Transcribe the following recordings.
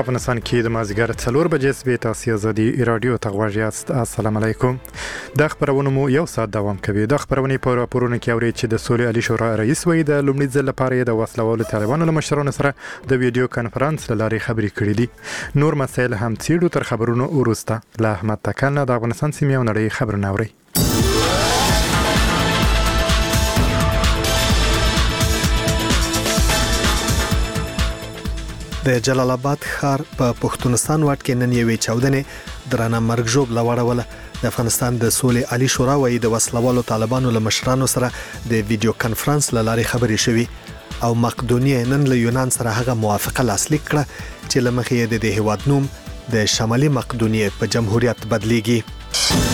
افغانستان کې د مازیګر 4 بجې سبې تاسو ازادي رادیو ته غواړئ یاست. السلام علیکم. د خبرونو مو یو ساعت دوام کوي. د خبرونې په راپورونو کې اوري چې د سولې عالی شورا رئیس وای د لومړي ځل لپاره د وسلوالو طالبانو له مشرانو سره د ویډیو کانفرنس لارې خبرې کړې دي. نور مسایل هم څیړو تر خبرونو وروسته. له احمد تکل د افغانستان سیمې او نړۍ خبرونه اوري. د جلال آباد ښار په پښتونستان واټ کې نن یوې چاودنې درانه مرګ ژوبله واړوله. د افغانستان د سولې عالی شورا وایي د وسلوالو طالبانو له مشرانو سره د ویډیو کانفرنس له لارې خبرې شوې او مقدونیه نن له یونان سره هغه موافقه لاسلیک کړه چې له مخې یې د هیواد نوم د شمالي مقدونیه په جمهوریت بدلیږي.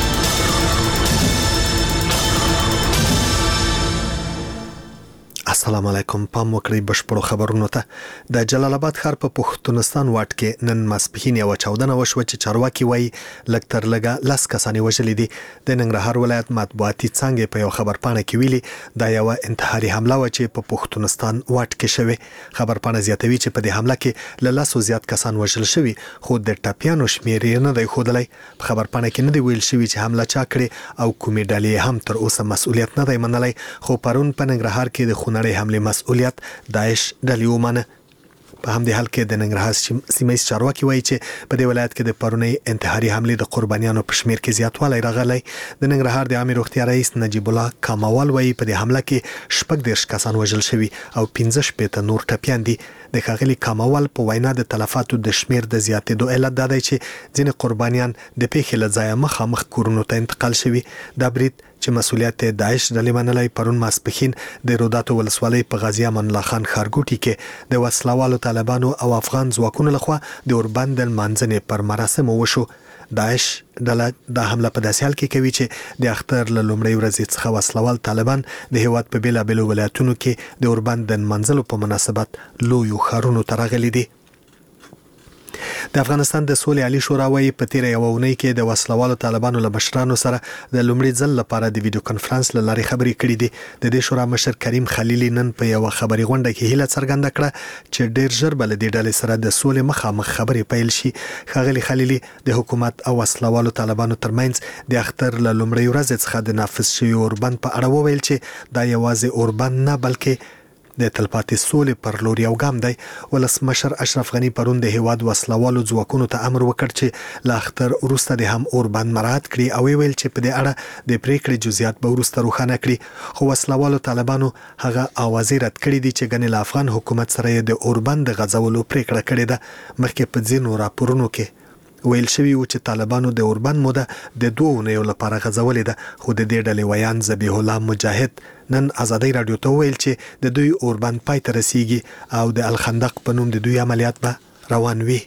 السلام علیکم. پام وکړئ بشپړو خبرونو ته. د جلال آباد ښار په پښتونستان واټ کې نن ماسپښین یو چاودنه وشوه چې چارواکي وایي لږ تر لږه 10 کسان وژلي دي. د ننګرهار ولایت مطبوعاتي څانګې په یو خبرپاڼه کې ویلي دا یو انتحاري حمله و چې په پښتونستان واټ کې شوه. خبرپاڼه زیاتوي چې په دې حمله کې له 10 زیات کسان وژل شوي خو د ټاپیانو شمیر یې نه دی ښودلی. په خبرپاڼه کې نه دی ویل شوي چې حمله چا کړې او کومې ډلې هم تر اوسه مسؤلیت نه دی منلی. خو پرون په ننګرهار کې د خونړۍ حمله مسؤلیت داعش ډلې ومنه. په همدې حال کې د ننګرهار سیمه چارواکي وایي چې په دې ولایت کې د پرونی انتحاري حمله د قربانیانو په شمیر کې زیاتوالی راغلی. د ننګرهار د عامه روغتیا رئیس نجیب الله کاموال وایي په دې حمله کې 14 کسان وژل شوي او 15 نور ټپیان دي. د ښاغلي کاموال په وینا د تلفاتو د شمیر د زیاتېدو علت دا دی چې ځینې قربانیان د پیښې له ځایه مخامخ کورونو ته انتقال شوي. دا برید چې مسؤلیت داعش ډلې منلی پرون ماسپښین د روداتو ولسوالۍ په غازي امان الله خان ښارګوټي کې د وسلوالو طالبانو او افغان ځواکونو لخوا د اوربند لمانځنې پر مراسمو وشو. داعش ډله د حمله په داسې حال کې کوي چې د اختر له لومړۍ ورځې څخه وسلوال طالبان د هیواد په بیلابیلو ولایتونو کې د اوربند د لمانځلو په مناسبت لویو ښارونو ته راغلي دي. د افغانستان د سولې عالی شورا وایي په تیره یوه اونۍ کې د وسلوالو طالبانو له مشرانو سره د لومړي ځل لپاره د ویډیو کانفرنس له لارې خبرې کړې دي. د دې شورا مشر کریم خلیلي نن په یوه خبري غونډه کې هیله څرګنده کړه چې ډیر ژر به له دې ډلې سره د سولې مخامخ خبرې پیل شي. ښاغلي خلیلي د حکومت او وسلوالو طالبانو ترمنځ د اختر له لومړۍ ورځې څخه د نافذ شوي اوربند په اړه وویل چې دا یوازې اوربند نه بلکې د تلپاتې سولې پر لور یو ګام دی. ولسمشر اشرف غني پرون د هیواد وسلوالو ځواکونو ته امر وکړ چې له اختر وروسته د هم اوربند مراعات کړي او ویل چې په دې اړه د پریکړې جزئیات به وروسته روښانه کړي. خو وسلوالو طالبانو هغه اوازې رد کړي دي چې ګنې له افغان حکومت سره د اوربند د غځولو پریکړه کړې ده. مخکې په ځینو راپورونو کې ویل شوی و چې طالبانو د اوربند موده د 2 اونیو لپاره غځولې ده. خو د دې ډلې ویان ذبیح الله مجاهد نن ازادي رادیو ته ویل چې د دوی اوربند پای ته رسیږي او د الخندق په نوم د دوی عملیات به روان وي.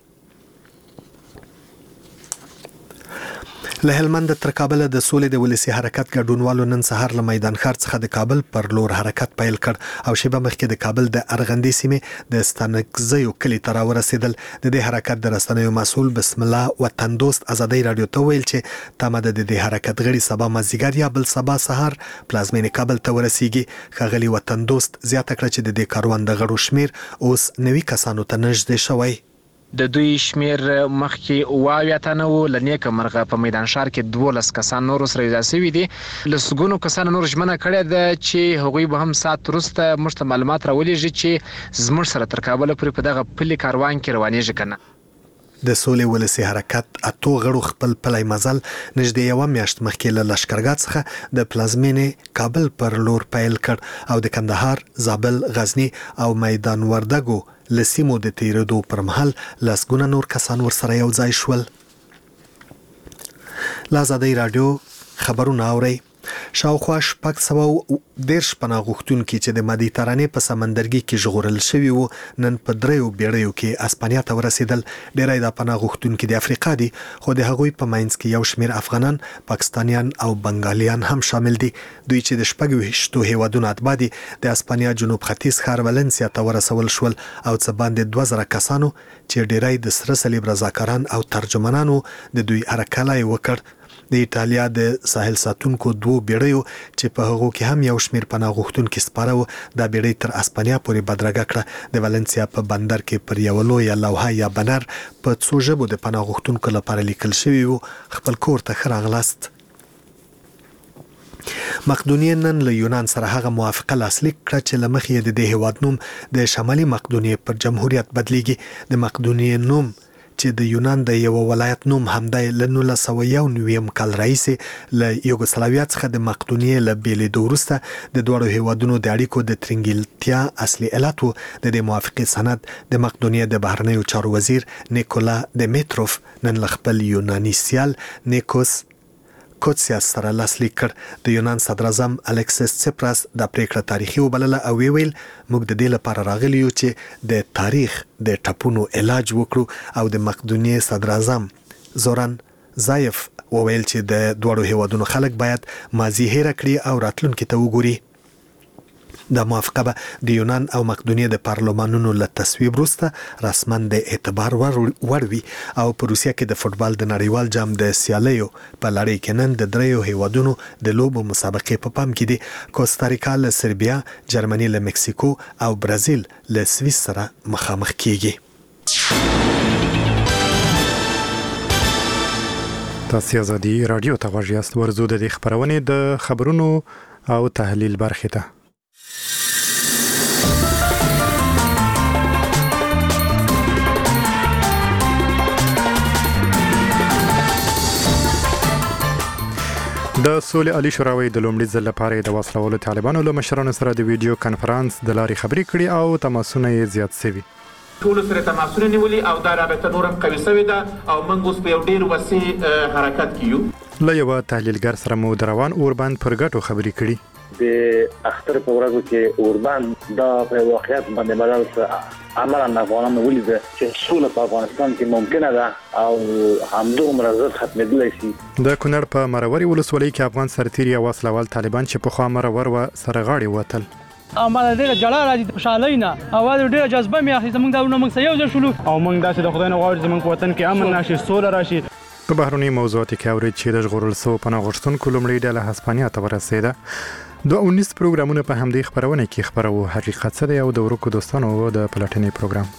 له هلمند تر کابل د سولې د ولسی حرکت ګډونوالو نن سهار له میدان ښار څخه د کابل پر لور حرکت پیل کړ او شیبه مخکې د کابل د ارغندې سیمې د ستانکزیو کلي ته راورسېدل. د دې حرکت د رسنیو مسؤل بسم الله وطن دوست ازادي رادیو ته ویل چې تمه د دې حرکت غړي سبا مازیګر یا بل سبا سهار پلازمینې کابل ته ورسیږي. ښاغلي وطن دوست زیاته کړه چې د دې کاروان د غړو شمیر اوس 90 کسانو ته نږدې شوی. د دوی شمیر مخکې 28 تنه وو. له نیکه مرغه په میدان ښار کې 12 کسان نور سره یو ځای شوي دي. له سګونو کسانو نور ژمنه کړې ده چې هغوی به هم ساعت وروسته موږ ته معلومات راولېږي چې زموږ سره تر کابله پورې په دغه پلي کاروان کې روانېږي که نه. د سولې ولسی حرکت 8 غړو خپل پلی مزل نږدې یوه میاشت مخکې له لښکرګاه څخه د پلازمینې کابل پر لور پیل کړ او د کندهار، زابل، غزنی او میدان وردګو له سیمو د تیرېدو پر مهال لسګونه نور کسان ورسره یو ځای شول. له ازادۍ راډیو خبرونه اورئ. شاوخوا 610 پناه غوښتونکي چې د مدیترانې په سمندرګي کې ژغورل شوي وو نن په 3 بیړیو کې اسپانیا ته ورسېدل. ډېری د پناه غوښتونکي د افریقا دي خو د هغوی په منځ کې یو شمیر افغانان، پاکستانیان او بنګالیان هم شامل دي. دوی چې د 26 هیوادونو اتباع دي د اسپانیا جنوب ختیځ ښار ولنسیا ته ورسول شول او څه باندې 2000 کسانو چې ډېری د سره صلیب رضاکاران او ترجمانانو د دوی هرکلی وکړ. د ایټالیا د ساحل ساتونکو 2 بیړیو چې په هغو کې هم یو شمیر پناه غوښتونکي سپاره وو د بیړۍ تر اسپانیا پورې بدرګه کړه. د والنسیا په بندر کې پر یو لوی لوحه یا بنر په څو ژبو د پناه غوښتونکو لپاره لیکل شوی وو: خپل کور ته ښه راغلاست. مقدونیه نن له یونان سره هغه موافقه لاسلیک کړه چې له مخې د دې هیواد نوم د شمالي مقدونیه پر جمهوریت بدلیږي. د مقدونیه نوم چې د یونان د یو ولایت نوم همدای له 1991 کال راهیسې له یوګوسلاویا څخه د مقدونیې له بیلېدو وروسته د دواړو هیوادونو د اړیکو د ترنګلتیا اصلي علت و. د دې موافقې سند د مقدونیې د بهرنیو چارو وزیر نیکولا دیمیتروف نن له خپل یوناني سیال نیکوس کوتسیاس سره لاسلیک کړ. د یونان صدر اعظم الکسیس سپراس د پریکړه تاریخي وبلله او ویل موږ د دې لپاره راغلی یو چې د تاریخ د ټپونو علاج وکړو. او د مقدونیې صدر اعظم زوران زایف وویل چې د دوړو هیوادونو خلک باید ماضی هېر کړي او راتلونکي ته وګوري. د موافقه به د یونان او مقدونیې د پارلمانونو له تصویب وروسته رسما د اعتبار وړ وي. او په روسیه کې د فوتبال د نړیوال جام د سیالیو په لړۍ کې نن د 3 هیوادونو د لوبو مسابقې په پام کې دي. کوستاریکا له سربیا، جرمني له مکسیکو او برازیل له سویس سره مخامخ کیږي. تاسو ازادي رادیو ته غوږ یاست. ورزو د خبرونې د خبرونو او تحلیل برخه ته. د سولې عالی شورا د لومړي ځل لپاره د وسلوالو طالبانو له مشرانو سره د ویډیو کانفرنس د لارې خبرې کړې او تماسونه یې زیات شوي. ټول سره تماسونه نیولي او دا رابطه نورم قوي شوې ده او موږ اوس په یو ډیر وسیع حرکت کیو. له یو تحلیلګر سره مو روان اوربند پر ګټو خبرې کړې. د اختر په ورځو کې اوربند دا په واقعیت باندې بدل څه عملاً افغانانو ولیده چې سوله په افغانستان کې ممکنه ده او همدومره زر ختمېدلی شي. د کونړ په مروري ولسوالۍ کې افغان سرتیري او وسلوال طالبان چې پخوا مرور و سره غاړې وتل. اماله ډیره جلا راځي خوشاله نه اواز ډیره جذبه مې اخلي. زمونږ دا موږ سره یو ځل شلو او موږ داسې د خدای نه غواړو چې موږ وطن کې امن راشي، سوله راشي. په بهرني موضوعاتو کې اورید چې د ژغورل شوو پناه غوښتونکو لومړۍ ډله هسپانیا ته ورسېده. 19 پروګرامونه په همدې خبرونه کې خبرو. حقیقت څه دی او د ورکو دوستانو د پلټنې پروګرام.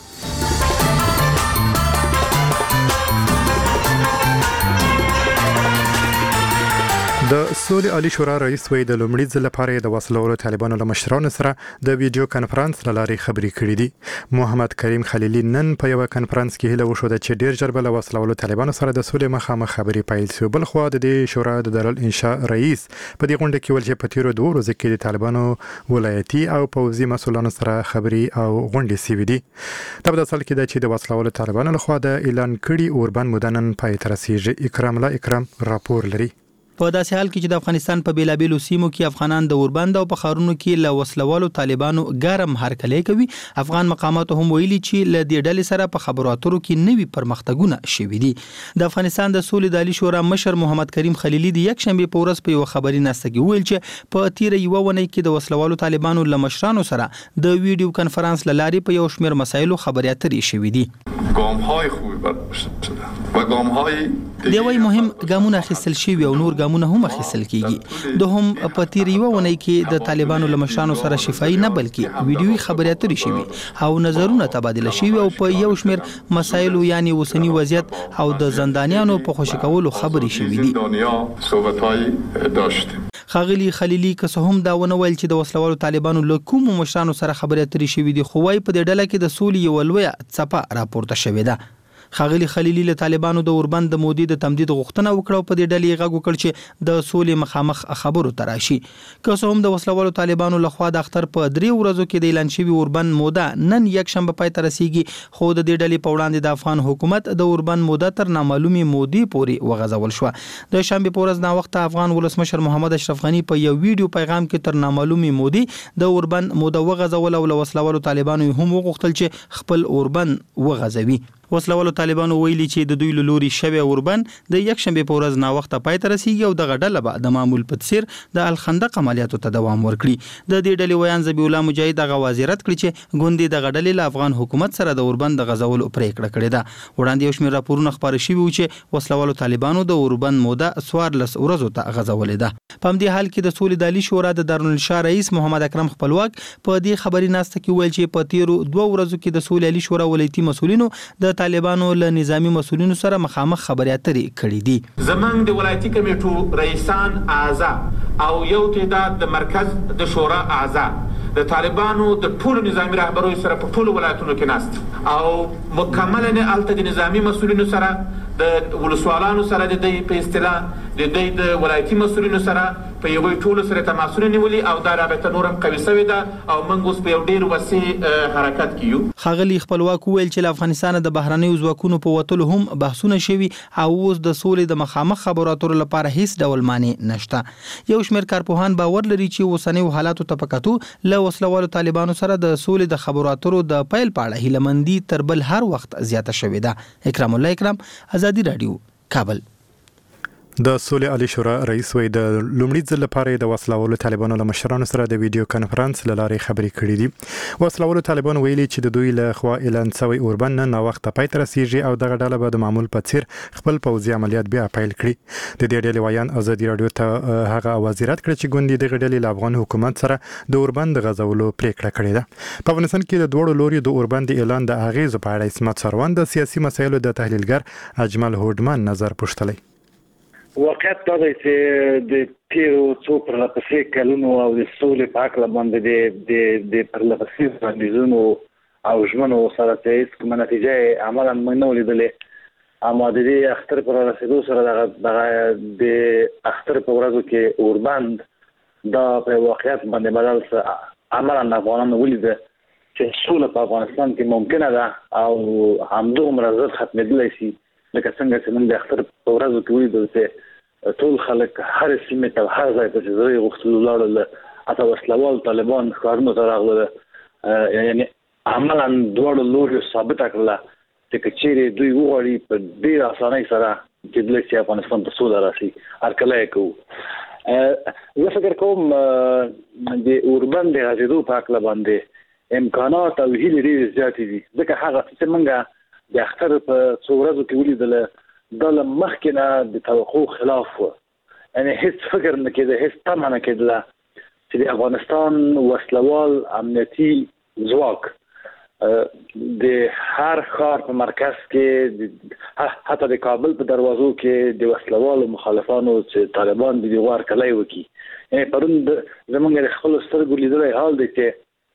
د سولې عالی شورا رئیس وی د لومړي ځل لپاره د وسلوالو طالبانو له مشرانو سره د ویډیو کانفرنس له لارې خبرې کړې دي. محمد کریم خلیلی نن په یو کانفرنس کې هیله وشوده چې ډیر ژر به له وسلوالو طالبانو سره د سولې مخامخ خبرې پیل شي. بل خو د دې شورا د دارالانشاء رئیس په دې غونډه کې ول چې په تیرو 2 ورځو کې د طالبانو ولایتي او پوځي مسولانو سره خبرې او غونډې سوي دي. دا په اصل کې د چې د وسلوالو طالبانو لخوا د اعلان کړي اوربند مدنن پای تر رسیږي. اکرام الله اکرام راپور لري. په داسې حال کې چې د افغانستان په بیلابیلو سیمو کې افغانان د اوربند او په ښارونو کې له وسلوالو طالبانو ګرم هرکلی کوي، افغان مقاماتو هم ویلي چې له دې ډلې سره په خبرو اترو کې نوي پرمختګونه شوي دي. د افغانستان د سولې د عالی شورا مشر محمد کریم خلیلی د یکشنبه په ورځ په یو خبري ناسته کې ویل چې په تیره یو ونې کې د وسلوالو طالبانو له مشرانو سره د ویډیو کانفرنس لارې په یو شمېر مسایلو خبرې اترې شوي دي. ګام‌های خوبی برداشته شده و ګام‌های دیوی مهم ګامونه اخیستل شوي او نور ګامونه هم اخیستل کیږي. د هم په تیر یو ونې کې د طالبانو له مشرانو سره شفاهي نه بلکې ویډیوي خبرې اترې شوي او نظرونه تبادله شوي او په یو شمېر مسایلو یعنی اوسنی وضعیت او د زندانیانو په خوشی کولو خبرې شوي دي. خاغلی خلیلی که څه هم دا ونه ویل چې د وسلوالو طالبانو له کومو مشرانو سره خبرې اترې شوي دي، خو وايي په دې ډله کې د سولې یوه لویه څپه راپورته شوې ده. خاغلی خلیلی له طالبانو د اوربند د مودې د تمدید غوښتنه وکړه او په دې ډلې غږ وکړ چې د سولې مخامخ خبرو ته راشي. که څه هم د وسلوالو طالبانو لخوا د اختر په 3 ورځو کې د اعلان شوي اوربند موده نن یکشنبه پای ته رسیږي، خو د دې ډلې په وړاندې د افغان حکومت د اوربند موده تر نامعلومې مودې پورې وغځول شوه. د شنبه په ورځ ناوخته افغان ولسمشر محمد اشرف غنی په یو ویډیو پیغام کې تر نامعلومې مودې د اوربند موده وغځول او له وسلوالو طالبانو هم وغوښتل چې خپل اوربند وغځوي. وسلوالو طالبانو ویلي چې د دوی له لوري شوی اوربند د یکشنبه په ورځ ناوخته پای ته رسیږي او دغه ډله به د معمول په څیر د الخندق عملیاتو ته دوام ورکړي. د دې ډلې ویان ذبیح الله مجاهد دغه وزارت کړی چې ګوندې دغه ډلې له افغان حکومت سره د اوربند د غزولو پریکړه کړې ده. وړاندې یو شمېر راپورونه خپاره شوي وو چې وسلوالو طالبانو د اوربند موده 14 ورځو ته غزولې ده. په همدې حال کې د سولې د عالي شورا د دارالانشا رئیس محمد اکرم خپلواک په دې خبري ناسته کې ویل چې په تیرو 2 ورځو کې د سولې عالي شورا ولایتي مسؤلینو د طالبانو له نظامی مسؤلینو سره مخامخ خبرې اترې کړې دي. زمنګ د ولایتي کمیټو رئیسان اعضا او یو تعداد د مرکز د شورا اعضا د طالبانو د ټولو نظامی رهبرو سره په ټولو ولایتونو کې ناست او مکمل نه الته د نظامی مسؤلینو سره د ولسوالانو سره د دې په اصطلاح د دې د ولایتي مسؤلینو سره په یوه ټولو سره تماسونه نیولي او دا رابطه نورم قوي شوې ده او موږ اوس په یو ډیر وسیع حرکت کې یو. ښاغلي خپلواک ویل چې له افغانستان د بهرنیو ځواکونو په وتلو هم بحثونه شوي او اوس د سولې د مخامخ خبرو اترو لپاره هیڅ ډول معنی نشته. یو شمېر کارپوهان باور لري چې اوسنیو حالاتو ته په کتو له وسلوالو طالبانو سره د سولې د خبرو اترو د پیل په اړه هیلهمندي تر بل هر وخت زیاته شوې ده. اکرام الله اکرام، آزادي رادیو، کابل. د سولې عالي شورا رئیس وی د لومړي ځل لپاره د وسلوالو طالبانو له مشرانو سره د ویډیو کانفرنس له لارې خبرې کړې دي. وسلوالو طالبانو ویلي چې د دوی له خوا اعلان شوی اوربند نه وخت پای ته رسیږي او دغه ډله به د معمول په څیر خپل پوځي عملیات بیا پیل کړي. د دې ډلې ویان آزادي رادیو ته هغه وزارت کړ چې ګوندې دغه ډلې له افغان حکومت سره د اوربند غزولو پریکړه کړې ده. په افغانستان کې د دوړو لوري د اوربند اعلان د اغیزو په اړه اسمت سروان د سیاسي مسایلو د تحلیلګر اجمل هوډمان نظر پوښتلی. واقعیت دا دی چې د تیرو څو پرلپسې کلونو او د سولې په هکله باندې د پرلپسې وړاندیزونو او ژمنو سره چې هېڅ کومه نتیجه یې عملا موږ نه ولیدلې. اما د دې اختر په رارسېدو سره د اختر په ورځو کې اوربند دا په واقعیت باندې بدل څه عملا افغانانو ولیده چې سوله په افغانستان کې ممکنه ده او همدومره ژر ختمېدلی شي لکه څنګه چې موږ د اختر په ورځو کې ولیدل چې ټول خلک هر سیمې ته هر ځای ته چې زه یې غوښتلو لاړل حتی وسلوال طالبان ښارونو ته راغلل. یعنې عملا دواړو لوریو ثابته کړله چې که چیرې دوی وغواړي په ډېر اسانۍ سره کېدلی شي افغانستان ته سوله راشي، هرکلی یې کوو. زه فکر کوم د اوربند د غځېدو په هکله باندې امکانات او هیلې ډېرې زیاتې دي ځکه هغه چې موږ د اختر په څو ورځو کې ولیدله دا له مخکې نه د توقع خلاف و. یعنې هیڅ فکر نه کېده، هیڅ تمه نه کېدله چې د افغانستان وسلوال امنیتي ځواک د هر ښار په مرکز کې حتی د کابل په دروازو کې د وسلوالو مخالفانو چې طالبان د دې هرکلی وکړي. یعنې پرون زموږ د خپلو سترګو لیدلی حال دی چې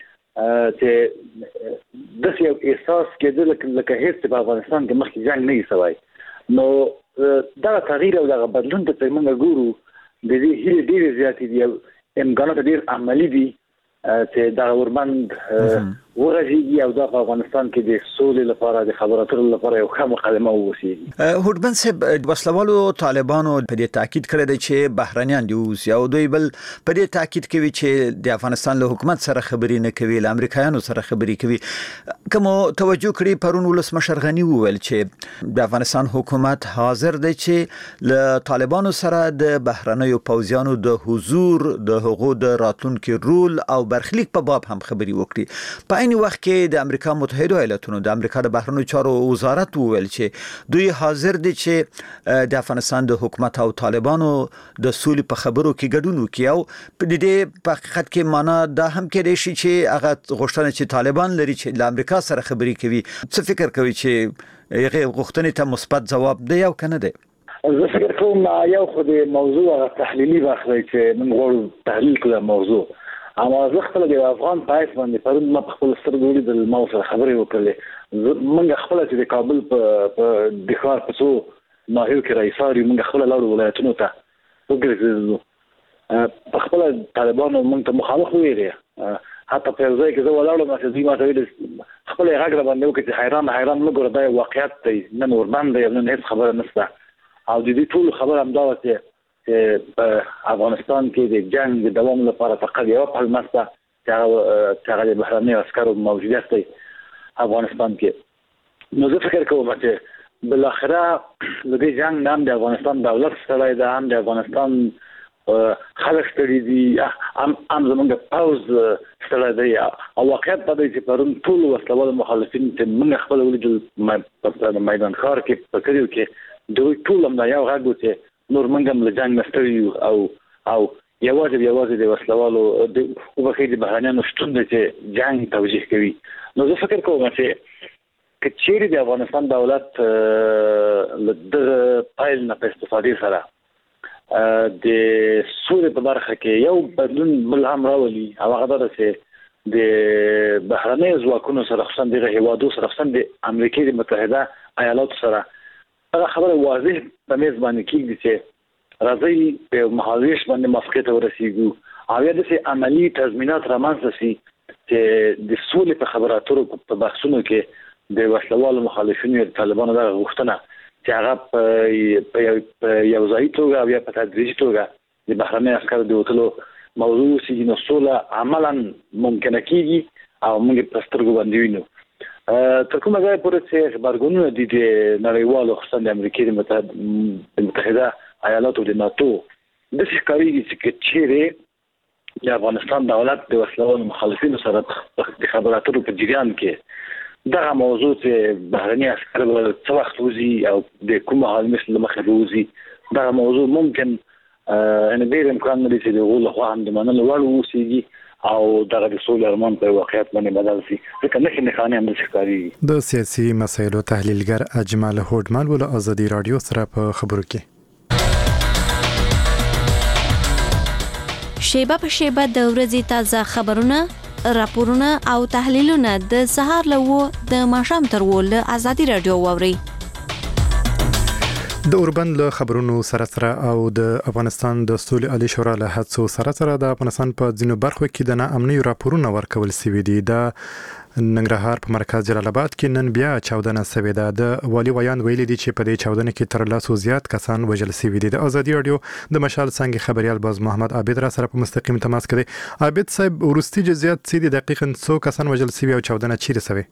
داسې یو احساس کېده لکه هېڅ په افغانستان کې مخکې جنګ نه وي سوی. نو دغه تغییر او دغه بدلون ته چې موږ ګورو د دې هیلې ډېرې زیاتې دي او امکانات ډېر عملي دي چې دغه اوربند ورغېږي او دا په افغانستان کې د سولې لپاره د خبرو اترو لپاره یو ښه مقدمه واوسېږي. هوډمن صاحب، وسلوالو طالبانو په دې تاکید کړی دی چې بهرنیان دي اوسي او دوی بل په دې تاکید کوي چې د افغانستان له حکومت سره خبرې نه کوي، له امریکایانو سره خبرې کوي. کوم توجه کړی پرون ولسمشر غني وویل چې د افغانستان حکومت حاضر دی چې له طالبانو سره د بهرنیو پوځیانو د حضور، د هغو د راتلونکي رول او برخلیک په باب هم خبرې وکړي. په عین وخت کې د امریکا متحده ایالاتونو د امریکا د بهرنیو چارو وزارت وویل چې دوی حاضر دي چې د افغانستان د حکومت او طالبانو د سولې په خبرو کې ګډون وکړي. او په دې په حقیقت کې معنا دا هم کېدای شي چې هغه غوښتنه چې طالبان لري چې له امریکا سره خبرې کوي. څه فکر کوي چې هغه غوښتنې ته مثبت ځواب دی او کنه دی؟ زه فکر کوم یو خو د موضوع تحلیلي برخه دی چې موږ غواړو تحلیل کړو موضوع. اما زه خپل د افغان په حیث باندې پرون ما په خپل سترګو ولیدل، ما سره خبرې وکړلې. موږ خپل چې د کابل په د ښار په څو ناحیو کې رئیسار یو، موږ خپل لاړو ولایتونو ته وګرځېدلو. په خپل طالبانو موږ ته مخامخ ویلې، حتی په یو ځای کې زه ولاړم چې دوی ما ته ویل خپل یې غږ راباندې وکړي چې حیران نه ګوره دا یو واقعیت دی، نن اوربند دی، نن هېڅ خبره نشته. او د دې ټولو خبره همدا وه چې په افغانستان کې د جنګ د دوام لپاره فقط یوه پلمه شته چې هغه د بهرنیو عسکرو موجودیت دی افغانستان کې. نو زه فکر کوم چې بل اخره د دې جنگ نام د افغانستان دولت سره د هم د افغانستان خلک ستړي دي هم زمونږ پاوز سره دی او واقعیت دا دی چې پرون ټول وسلوال مخالفین چې موږ خپل ولیدل په میدان ښار کې په کلیو کې دوی ټول هم دا یو غږ و چې نور موږ هم له جنګ نه ستړي او یوازې د وسلوالو او بخیر د بهرانیانو شتون دی چې جنگ توجیه کوي. نو زه فکر کوم چې کچېری د افغانستان دولت له پایل نه په استفادې سره د سولې په برخه کې یو بدلون بل هم راولي او هغه دا چې د بهرنۍ ځواکونو سره خصوصا د هیوادو سره خصوصا د امریکا متحده ایالاتو سره هغه خبره واضح په میز باندې کېږي چې راځي په مهاویش باندې موافقه ته ورسیږو او یا د عملی تضمینات رامنځته شي چې د سولې په خبراتو په بحثونو کې د وسلوالو مخالفینو د طالبانو د غوښتنه چې هغه په یو ځای توګه او یا په تدریجي توګه د بهرنۍ عسکرو د وټلو موضوع سي نو سوله عملاً ممکنه کیږي او موږ په سترګو باندې وینو. تر کومه ځای پورې چې خبرګونونه دي د نړیوالو خصوصا د امریکا د متحده ایالاتو د ناتو د ښکاریږي چې چیرې د افغانستان دولت د وسلوالو مخالفینو سره د خبراتو په جریان کې دا موضوع چې بهرني عسکر ول څو وخت وزي او د کومه حال مثل مخه وزي دا موضوع ممکن ان ډیر امکان لري چې د غول خو هم د منلو وړ وسیږي او دغه د سولې ارمان په واقعیت باندې بدل شي ځکه نه خانه هم د ښکاری د سیاسي مسایلو تحلیلګر اجمل هوډمل ول ازادي رادیو سره په خبرو کې شیبه په شیبه د ورځې تازه خبرونه راپورونه او تحلیلونه د سهار له د ماښام تر ول ازادي رادیو ووري د اوربند له خبرونو سره او د افغانستان د سولې عالی شورا له هڅو سره د افغانستان په ځینو برخو کې د ناامنۍ راپورونه ورکول شوي دي. د ننګرهار په مرکز جلال آباد کې نن بیا چاودنه شوې ده. د والي ویان ویلي دي چې په دې چاودنه کې تر 100 زیات کسان وژل شوي دي. د ازادي رادیو د مشال څنګه خبريال باز محمد عابد را سره په مستقیم تماس کړي. عابد صاحب ورستي جزئیات څه دي دقیقاً څو کسان وژل شوي او چاودنه چیرې شوې؟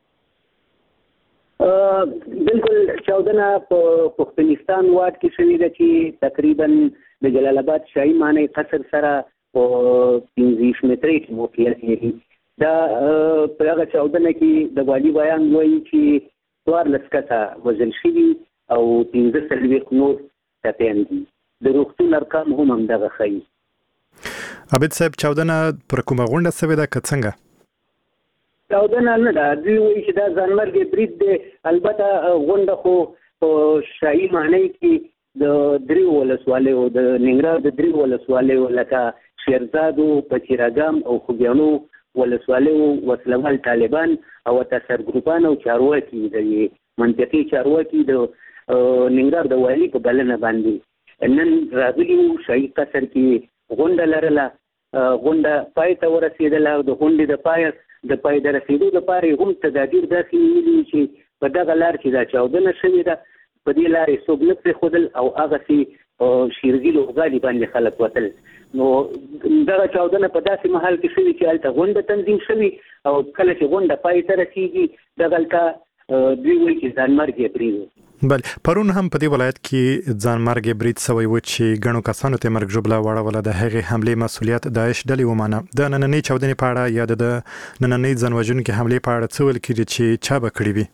بالکل چاودنه په پښتونستان واټ کې شوې ده چې تقریبا د جلال آباد شاهي مانی قصر سره په 15 مترې کې موقعیت لري. دا په هغه چاودنه کې د والي بیان وایي چې 14 کسه وژل شوي او 15 نور ټپیان دي. د روغتون ارقام هم همدغه ښیي. عابد صاحب چاودنه پر کومه غونډه شوې ده که څنګه؟ چاودنه نه ده، دوی وایي چې دا ځانمرګي برید دی. البته غونډه خو په شاهي مانی کې د دریو ولسوالیو د ننګرهار د دریو ولسوالیو لکه شیرزاد او پچیراګام او خوږیانو ولسوالیو وسلوال طالبان او تاسر ګروپان او چارواکي د منطقي چارواکي د ننګرهار د والي په بلنه باندې نن راغلي شاهي قصر کې غونډه لرله. غونډه پای ته ورسېدله او د غونډې د پای د رسیدو لپاره هم تدابیر داسې نیولي چې په دغه لار چې دا چاودنه شوې ده په دې لارې څوک نه پرېښودل او هغسې شیرګي لوبغالي باندې خلک وتل. نو دغه چاودنه په داسې مهال کې شوې چې هلته غونډه تنظیم شوي او کله چې غونډه پای ته رسېږي دغلته دوی وایي چې ځانمرګي برید و. بل پرون هم په دې ولایت کې ځانمرګي برید شوی و چې ګڼو کسانو ته مرګ ژوبله واړوله. د هغې حملې مسؤلیت داعش ډلې ومانه. د نننۍ چاودنې په اړه یا د نننۍ ځانوژونکې حملې په اړه څه ویل کېږي چې چا به کړې وي؟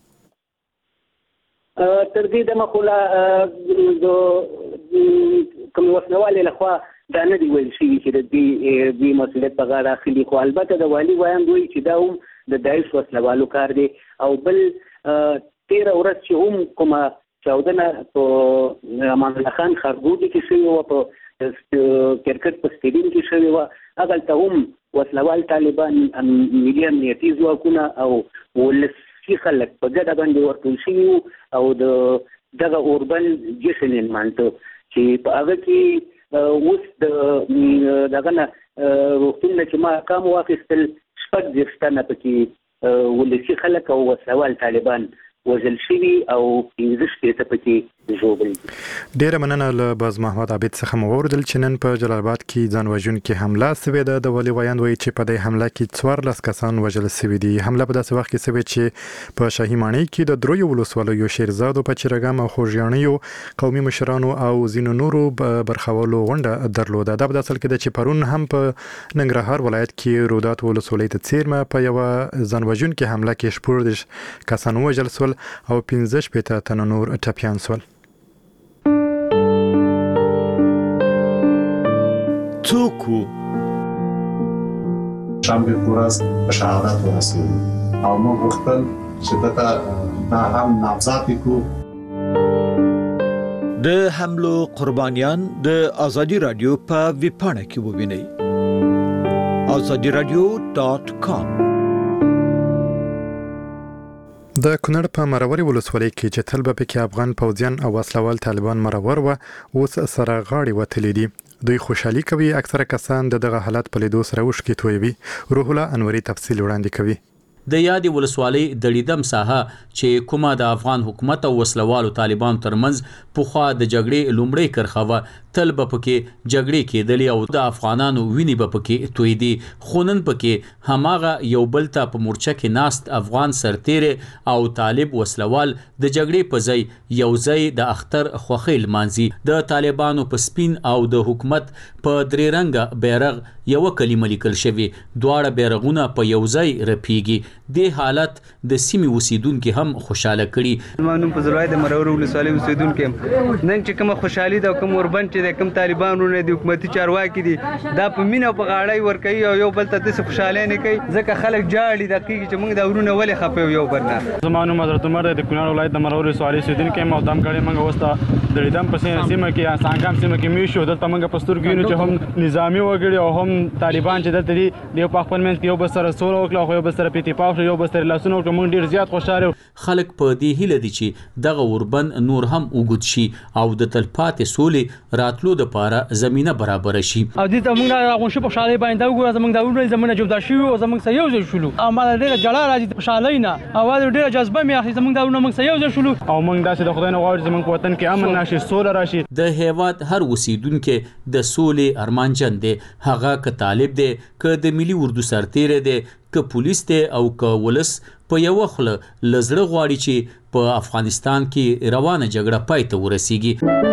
تر دې دمه خو د کوم وسلوالې لخوا دا نه دي ویل شوي چې د دې مسؤلیت په غاړه اخلي، خو البته د والي ویان وایي چې دا هم د داعش وسلوالو کار دی. او بل 13 ورځ چې هم کومه چاودنه په امان الله خان خارګوډي کې شوې وه، په کرکټ په سټیډیم کې شوې وه، هغلته هم وسلوال طالبان ملي امنیتي ځواکونه او ولسي خلک په ګډه باندې ورټول شوي وو او د دغه اوربن جشن یې نمانځه چې په هغه کې اوس د دغه نه روغتون نه چې ما احکام واخیستل 6 تنه پکې ولسي خلک او وسلوال طالبان وژل شوي او 15 پکې ژوبل. ډیره مننه له باز محمد عابد څخه مو اوریدل چې نن په جلال آباد کې ځان وژونکي حمله سوې ده. د ولي ویاند وایي چې په دې حمله کې 14 کسان وژل شوي دي. حمله په داسې وخت کې شوې چې په شاهي ماڼۍ کې د دروي ولسوالیو شیرزاد او پچرګام او خوږیاڼیو قومي مشرانو او زینو نورو برخوالو غونډه درلوده. دا په اصل کې د چې پرون هم په ننګرهار ولایت کې رودات ولسوالۍ ته څیرمه په یو ځان وژونکي حمله کې 14 کسان وژل شول او 15 تن نور ټپیان شول. څوک شنبه ورځ په شهادت ورسېد او موږ غوښتل چې دا هم نامزد کړو. د حملو قربانیان د ازادي رادیو په ویبپاڼه کې ووینئ. azadiradio.com. د کونړ په مروري ولسوالۍ کې چې تل به پکې افغان پوځیان او وسلوال طالبان مرور و اوس سره غاړي وتلې دي. دوی خوشحالي کوي اکثره کسان دغه حالت په لیدو سره وشکې تویوي. روح الله انوري تفصیل وړاندې کوي. د یادې ولسوالۍ د لیدم ساحه چې کومه د افغان حکومت او وسلوالو طالبان ترمنځ پخوا د جګړې لومړی کرخه وه، تل به پکې جګړې کېدلې او د افغانانو وینې به پکې تویدي. خو نن پکې هماغه یو بل ته په مورچه کې ناست افغان سرتیری او طالب وسلوال د جګړې په ځای یو ځای د اختر خوښۍ لمانځي. د طالبانو په سپین او د حکومت په درې رنګه بیرغ یو کلمه لیکل شوی، دواړه بیرغونه په یو ځای رپیږي. د حالت د سیمې اوسیدونکو هم خوشاله کړي. مانوم په زړه د مرور ولسوالۍ اوسیدونکو نن چې کوم خوشحالي دا کوم وربند چې د کوم طالبانو نه د حکومتي چارواکي دي دا په مینه په غاړی ور کوي او یو بل ته د خوشاله نه کوي، ځکه خلک جاړي د کیږي چې موږ دا ورونه ولې خپه یو برنه. زمانو حضرت عمر د کونړ ولایت د مرور ولسوالۍ اوسیدونکو مو دم کړي موږ وسته د لیدم په سیمه کې سانګام سیمه کې میشو دلته موږ په سترګینو چې هم نظامی وګړي او هم طالبان چې دلته دي په خپل منځ کې یو بل سره سوله وکړه خو یو بل سره پیټیپاو یو بل سره لاسونه وکړه. موږ ډیر زیات خوشاله خلک په دې هیله دي چې دغه وربند نور هم وګد شي او د تلپاتې سولې راتلو د پاره زمينه برابر شي. او دې ته موږ راغون شو په خوشاله باندې وګورئ زموږ دا ورونه زمونه جوړ شي او زموږ سره یو ځای شولو او ما ډیره جلا راځي په خوشاله نه اواز ډیره جذبه مې اخلي زموږ دا ورونه موږ سره یو ځای شولو او موږ داسې د خدای نه غواړو زموږ وطن کې امن راشي، سوله راشي. د هیواد هر اوسیدونکو د سولې ارمانجن دی، هغه ک طالب دی، ک د ملي اردو سرتیری دی، ک پولیس دی او ک ولس په یو خله لزړه غواړي چې په افغانستان کې روانه جګړه پای ته ورسیږي.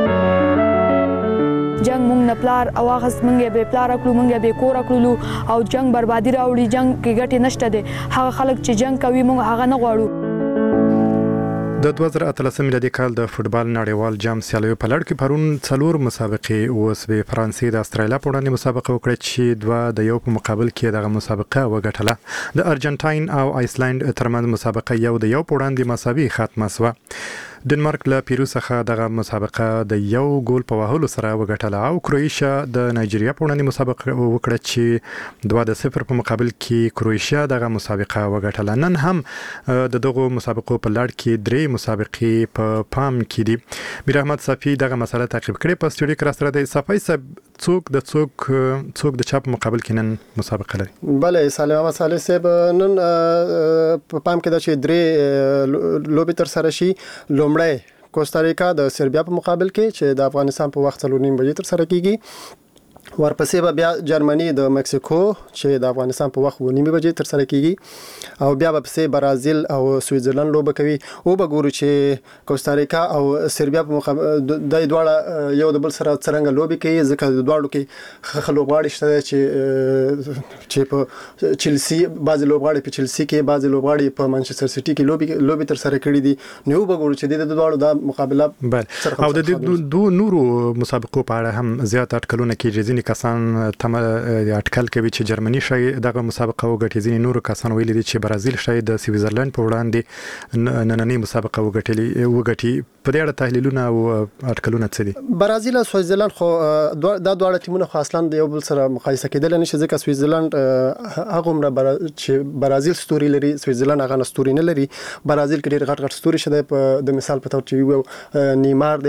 جنگ مونږ نه پلار او هغه مونږ به پلار کړو مونږ به کور کړو او جنگ بربادي راوړي. جنگ کې ګټه نشته ده. هغه خلک چې جنگ کوي مونږ هغه نه غواړو. د 2013 میلادي کال د فوتبال نړیوال جام سیالیو په لړ کې پرون 4 مسابقې وسوې. فرانسې د استرالیا په وړاندې مسابقه وکړه چې 2 د یو په مقابل کې دغه مسابقه وګټله. د ارجنټاین او آیسلند ترمنځ مسابقه یو د یو په وړاندې مساوي ختمه شوه. ډنمارک له پیرو څخه دغه مسابقه د یو ګول په وهلو سره وګټله او کروئیشیا د نایجیریا په وړاندې مسابقه وکړه چې 2-0 په مقابل کې کروئیشیا دغه مسابقه وګټله. نن هم د دغه مسابقو په لړ کې 3 مسابقې په پام کې دي. میر احمد صفی دغه مسله تعقیب کړي. په استودیو کې سره د صفای صاحب څوک د چاپ مقابل کې نن مسابقه لري. بله سلام صالح صاحب نن په پام کې د چې 3 لوبي تر سره شي. لومړی کوستاریکا د سربیا په مقابل کې چې د افغانستان په وخت 3:30 بجې تر سره کیږي. ورپسې به بیا جرمني د مکسیکو چې د افغانستان په وخت 9:30 بجې تر سره کیږي او بیا به پسې برازیل او سویټزرلند لوبه کوي. او به ګورو چې کوستاریکا او سربیا په مقابل د دواړه یو د بل سره څنګه لوبي کوي، ځکه د دواړو کې لوبغاړي شته چې په چلسی بعضي لوبغاړي په چلسی کې بعضي لوبغاړي په مانچستر سيټي کې لوبي تر سره کړي دي. نو به ګورو چې د دواړو د مقابله او د دوه نورو مسابقو په اړه هم زیات اټکلونه کیږي. ځینې کسان تم اټکل کوي چې جرمني شي دغه مسابقه وګټي، ځینې نورو کسان ویلي دي چې برازیل شي د سویټزرلند په وړاندې نننۍ مسابقه وګټي. په دې اړه تحلیلونه او اټکلونه څه دي؟ برازیل او سویټزرلند خو دا دواړه ټیمونه خو اصلا د یو بل سره مقایسه کېدل نشي، ځکه سویټزرلند هغه عمره چې برازیل ستوري لري، سویټزرلند هغه ستوري نه لري. برازیل کې ډېر غټ ستوري شته، د مثال په تور چې نیمار دی،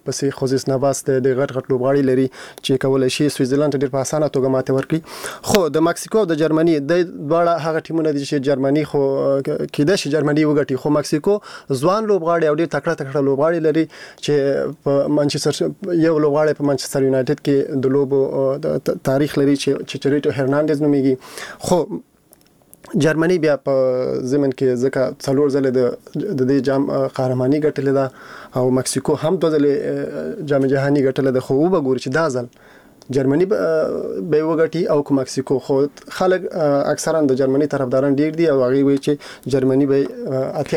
پسې خوزیس نواس د غټ لوبغاړي لري چې کولای شي سویټزرلند ډېر په اسانه توګه ماته ورکړي. خو د مکسیکو او د جرمني د دواړه هغه ټیمونه دي چې جرمني خو کېدای شي جرمني وګټي، خو مکسیکو ځوان لوبغاړي او ډېر تکړه لوبغاړي لري چې په مانچستر یو لوبغاړی په مانچستر یونایټډ کې د لوبو تاریخ لري چې چچریټو هرناندز نومیږي. خو جرمني بیا په زمن کې ځکه 4 ځله د دې جام قهرماني ګټلې ده او مکسیکو هم 2 ځله جام جهاني ګټلې ده. خو وګورئ چې دا ځل جرمني به وګټي او کوم مکسیکو. خو خلک اکثرا د جرمني طرفداران ډیر دي او هغه وایي چې جرمني به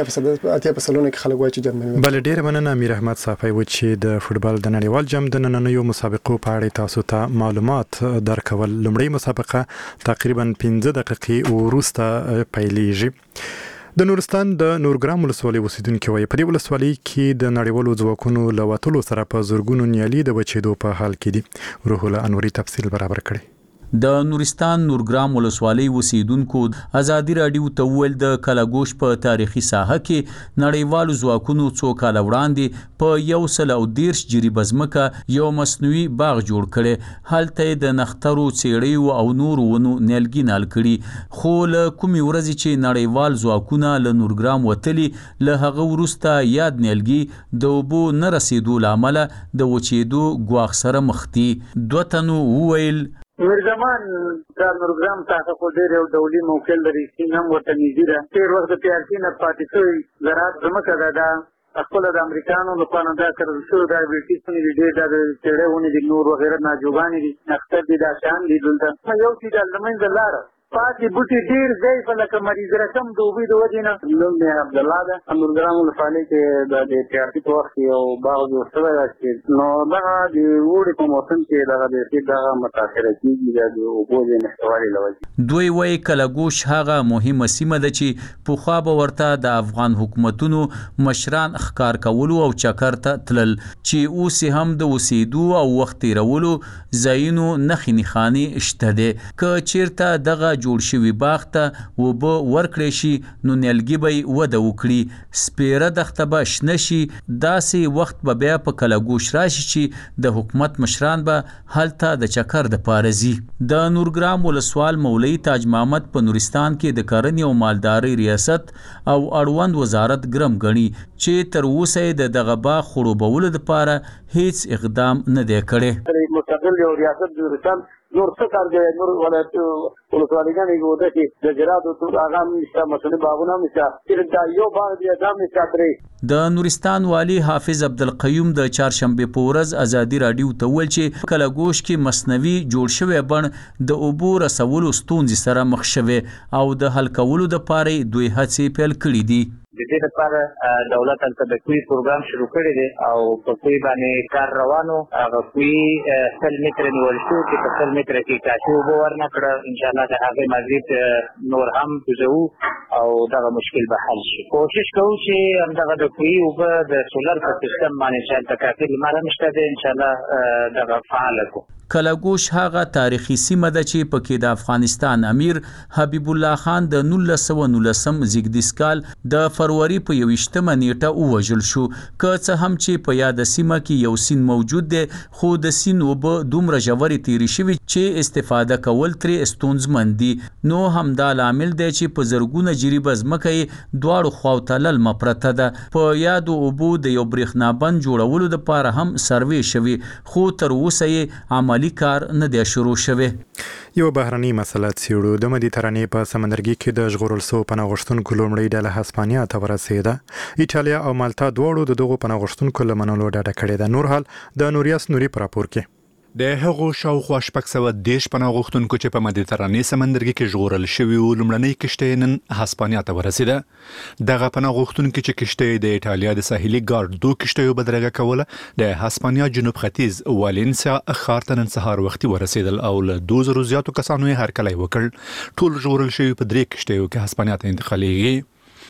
80% کې خلک وایي چې جرمني. بل ډیر مننه امیر احمد صافی و چې د فوتبال د نړیوال جام د نننیو مسابقو په اړه تاسو ته معلومات درکول. لومړی مسابقه تقریبا 15 دقیقې وروسته پیلېږي. د نورستان د نورګرام ولسوالۍ اوسیدونکو وایي په دې ولسوالۍ کې د نړیوالو ځواکونو له وتلو سره په زورګونو نیالي د بچېدو په حال کې دي. روح الله انوري تفصیل برابر کړي. د نورستان نورګرام ولسوالۍ اوسیدونکو ازادي راډیو ته ویل د کلاګوش په تاریخي ساحه کې نړیوالو ځواکونو څو کال وړاندې په 130 جریبه ځمکه یو مصنوعي باغ جوړ کړي. هلته د نخترو څېړیو او نورو ونو نیلګي نال کړي. خو له کومې ورځې چې نړیوال ځواکونه له نورګرام وتلي له هغه وروسته یاد نیلګي د اوبو نه رسیدو له امله د وچېدو ګواښ سره مخ دي. 2 تنو وویل نور زمان دا نورګرام تاسو خو ډېر یو ډولي موکل لري چې هم ورته نږدې ده. تېر وخت د PRC نه پاتې شوی زراعت ځمکه ده، دا خپله د امریکانو لخوا نه دا کرل شوي دا ویټیسونه دي، ډېر دا د څېړۍ ونې دي، نور وغیره ناجوګانې دي، نختر دي، دا شیان دي. دلته یو چې دا له منځه لاړه پاتې بوټي ډېر ضعیفه لکه مریض رقم د اوبې د وجې نه. نوم مې عبدالله ده. نورګرام ولسوالۍ کې د PRC په وخت کې یو باغ جوړ شوی ده چې نو دغه د اوړي په موسم کې دغه متاثره کېږي د اوبو د نشتوالي له وجې. دوی وایي کلاګوش هغه مهمه سیمه ده چې پخوا به ورته د افغان حکومتونو مشران ښکار کولو او چکر ته تلل چې اوس هم د اوسېدو او وخت تېرولو ځایونو نښې نښانې شته دي. که چېرته دغه جوړ شوي باغ ته اوبه ورکړی شي نو نیلګي به وده وکړي، سپیره دښته به شنه شي. داسې وخت به بیا په کلاګوش راشي چې د حکومت مشران به هلته د چکر دپاره ځي. د نورګرام ولسوال مولوي تاج محمد په نورستان کې د کرنې او مالدارۍ ریاست او اړوند وزارت ګرم ګڼي چې تر اوسه یې د دغه باغ خړوبولو دپاره هیڅ اقدام نه دی کړی. مستقل یو ریاست نورستان نور څه کار دی، نور ولایت ولسوالیګانې کې وده چې د زراعت او هغه هم نشته، مسلې باغونه هم نشته، صرف دا یو باغ دی دا هم نشته درې. د نورستان والی حافظ عبدالقیوم د چهارشنبې په ورځ ازادي راډیو ته ویل چې کلاګوش کې مصنوعي جوړ شوی بڼ د اوبو رسولو ستونزې سره مخ شوی او د حل کولو دپاره دوی هڅې پیل کړي دي. د دې لپاره دولت هلته د کوی پروګرام شروع کړی دی او په کوی باندې کار روانو. هغه کوی 100 متره نیول شو چې په 100 متره کې کافي اوبه ورنه کړه. انشاءالله د هغې مزید نور هم کوزوو او دغه مشکل به حل شي. کوشش کوو چې همدغه د کوی اوبه د سولر په سیستم باندې چې هلته کافي لمر هم شته دی انشاءالله دغه فعاله کړو. کلاګوش هغه تاریخي سیمه ده چې پکې د افغانستان امیر حبیب الله خان د 1919 زیږدیز کال د فروری په 21مه نیټه ووژل شو. که څه هم چې په یاده سیمه کې یو سیند موجود دی خو د سیند اوبه دومره ژورې تیرې شوي چې استفاده کول ترې ستونزمن دي. نو همدا لامل دی چې په زرګونه جریبه ځمکه یې دواړو خواو ته للمه پرته ده. په یادو اوبو د یو برېښنا بند جوړولو دپاره هم سروې شوي خو تر اوسه یې عملي کار نه دی شروع شوی. یو بهرني مسله څېړو. د مدیترانې په سمندرګي کې د ژغورل سوو پناه غوښتونکو لومړۍ ډله هسپانیا ته ورسېده. ایټالیا او مالټا دواړو د دغو پناه غوښتونکو له منلو ډډه کړې ده. نور حال د نوریاس نوري په راپور کې. د هغو شاوخوا 610 پناه غوښتونکو چې په مدیترانې سمندرګي کې ژغورل شوي وو لومړنۍ کشتۍ نن هسپانیا ته ورسېده. دغه پناه غوښتونکي چې کشتۍ د ایټالیا د ساحلي ګارد 2 کشتیو بدرګه کوله د هسپانیا جنوب ختیځ والنسیا ښار ته نن سهار وختي ورسېدل او له 2000 زیاتو کسانو یې هرکلی وکړ. ټول ژغورل شوي په 3 کشتیو کې هسپانیا ته انتقالېږي.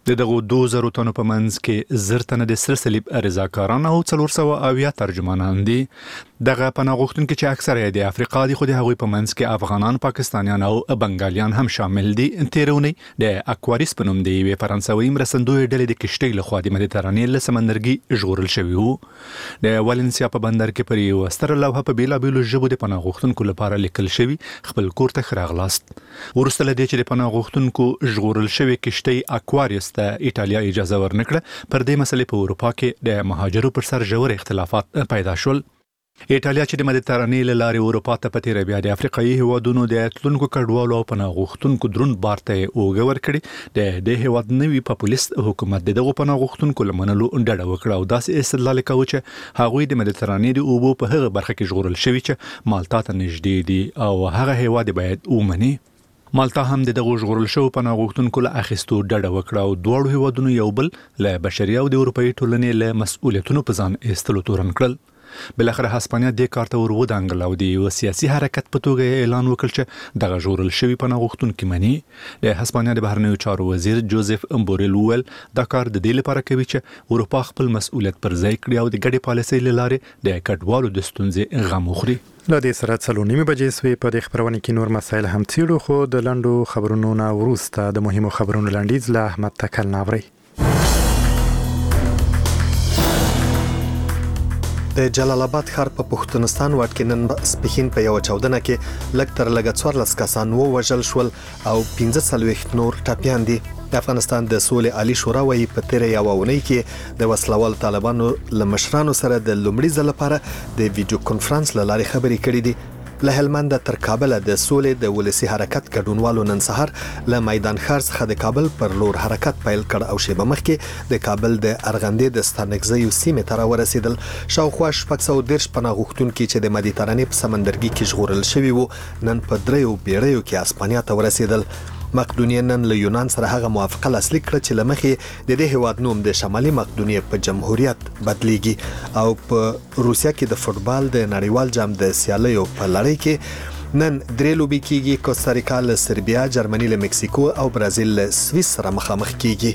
دغه 2000 تنو په منځ کې زر تنه د سره صلیب رضاکاران او 400 ترجمانان دي. دغه پناه غوښتونکي چې اکثره د افریقا دي خو د هغوی په منځ کې افغانان، پاکستانیان او بنگالیان هم شامل دي. تیرونی د اکواریس په نوم د یوې فرانسوي مرستندوی ډلې د کشتۍ لخوا د مدیترانې له سمندرګي ژغورل شوي وو. د والنسیا په بندر کې پر یو ستره لوحه په بیلابیلو ژبو د پناه غوښتونکو لپاره لیکل شوی خپل کور ته ښه راغلاست. وروسته له دې چې د پناه غوښتونکو ژغورل شوی کشتۍ اکواریس ته ایټالیا اجازه ورنکړه، پر دې مسلې په اروپا کې د مهاجرو پر سر ژور اختلافات پیدا شول. ایټالیا چې د مدیترانې له لارې اروپا ته په تیره بیا د افریقایي هیوادونو د تلونکو کډوالو او پناه غوښتونکو دروند بار ته اوږه ورکړي. د هیواد نوي پاپولیست حکومت دغه پناه غوښتونکو له منلو ډډه وکړه او داسې استدلال کاوه چې هغوی د مدیترانې د اوبو په هغه برخه کې ژغورل شوي چې مالټا ته نږدې دي او هغه هیواد باید ومني. مالټا هم دغه ژغورل شوو پناه غوښتونکو له اخیستو ډډه وکړه او دواړو هیوادونو یو بل له بشري او د اروپایي ټولنې له مسؤلیتونو په ځان ایستلو تورن کړل. بلاخره هسپانیا د کار ته ورودانګل او د یو سیاسي حرکت په توګه اعلان وکړ چې دغه ژغورل شوي پناه غوښتونکي مني. د هسپانیا د بهرنیو چارو وزیر جوزف امبورل وویل دا کار د دې لپاره کوي چې اروپا خپل مسؤلیت پر ځای کړي او د ګډې پالیسۍ له لارې د کډوالو د ستونزې غم وخوري. له دې سره 9:30 بجې سوې. په دې خبرونه کې نور مسایل هم څیړو، خو د لنډو خبرونو نه وروسته د مهمو خبرونو لنډیز له احمد تکل ناوري. د جلال آباد ښار په پښتونستان واټ کې نن سپیخین په یو چاودنه کې لږ تر لږه 14 کسان ووژل شول او 15 نور ټپیان دي. د افغانستان د سولې عالی شورا وايي په تیره یو اونۍ کې د وسلوال طالبانو له مشرانو سره د لومړي ځل لپاره د ویډیو کانفرنس له لارې خبرې کړې دي. له هلمند تر کابل د سولې د ولسی حرکت ګډونوالو نن سحر له میدان ښار څخه د کابل پر لور حرکت پیل کړ او شیبه مخکې د کابل د ارغندې د ستانکزیو سیمې ته ورسېدل. شاوخوا 610 پناه غوښتونکي چې د مدیترانې په سمندرګي کې ژغورل شوي وو نن په 3 بیړیو کې اسپانیا ته ورسېدل. مقدونیه نن له یونان سره هغه موافقه لاسلیک کړه چې لمخې د دې هیواد نوم د شمالي مقدونیه په جمهوریت بدلیږي او په روسیا کې د فوتبال د نړیوال جام د سیالیو په لړۍ کې نن درې لوبې کیږي. کوستاریکا له سربیا، جرمني له مکسیکو او برازیل له سویس سره مخامخ کیږي.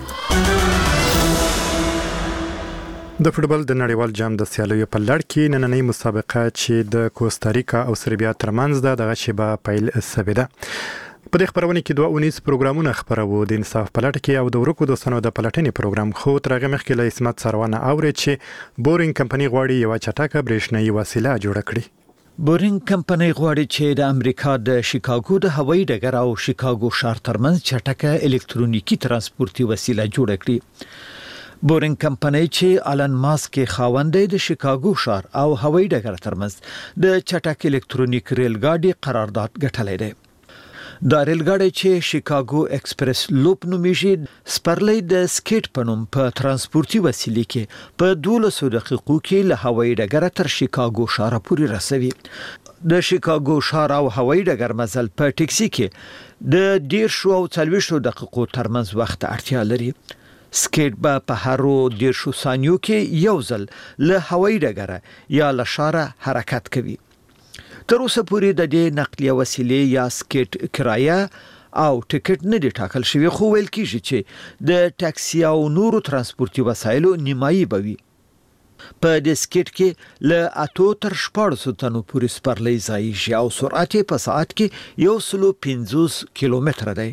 د فوتبال د نړیوال جام د سیالیو په لړ کې نننۍ مسابقه چې د کوستاریکا او سربیا ترمنځ ده دغه شیبه پیل شوې ده. په دې خبرونه کې 2 پروګرامونه خبرو د انصاف پلټ کې او د ورکو دوستانو د پلټنې پروګرام خو ترغه مخکې له اسمت سروانه اورید چې بورینګ کمپنی غواړي یو چټکه برېښنايي وسیله جوړه کړي. بورینګ کمپنی غواړي چې د امریکا د شیکاګو د هوایي ډګر او شیکاګو ښار ترمنځ چټکه الکترونیکی ترانسپورتي وسیله جوړه کړي. بورینګ کمپنی چې آلن ماسک خاوند د شیکاګو ښار او هوایي ډګر ترمنځ د چټک الکترونیک ریل ګاډي قرارداد ګټلې ده. دا ریل ګاډي چې شیکاګو ایکسپریس لوپ نومیږي سپرلی د سکیټ په نوم په ترانسپورتي وسیلې کې په 12 دقیقو کې له هوایي ډګر تر شیکاګو ښار پورې رسوي. د شیکاګو ښار او هوایي ډګر مزل په ټیکسي کې د 10 او 40 دقیقو ترمنځ وخت اړتیا لري. سکیټ په هرو 10 ثانیو کې یو ځل له هوایي ډګر یا له ښار حرکت کوي. تر اوسه پورې د دې نقلیه وسیلې یا سکیټ کرایه او ټیکټ نه دی ټاکل شوی، خو ویل کیږي چې د ټاکسي او نورو ترانسپورتي وسایلو نیمایي بوي. په دې سکیټ کې له 8 تر 14 تنو پورې سپرلی ځایږي او سرعت په ساعت کې 150 کیلومتره دی.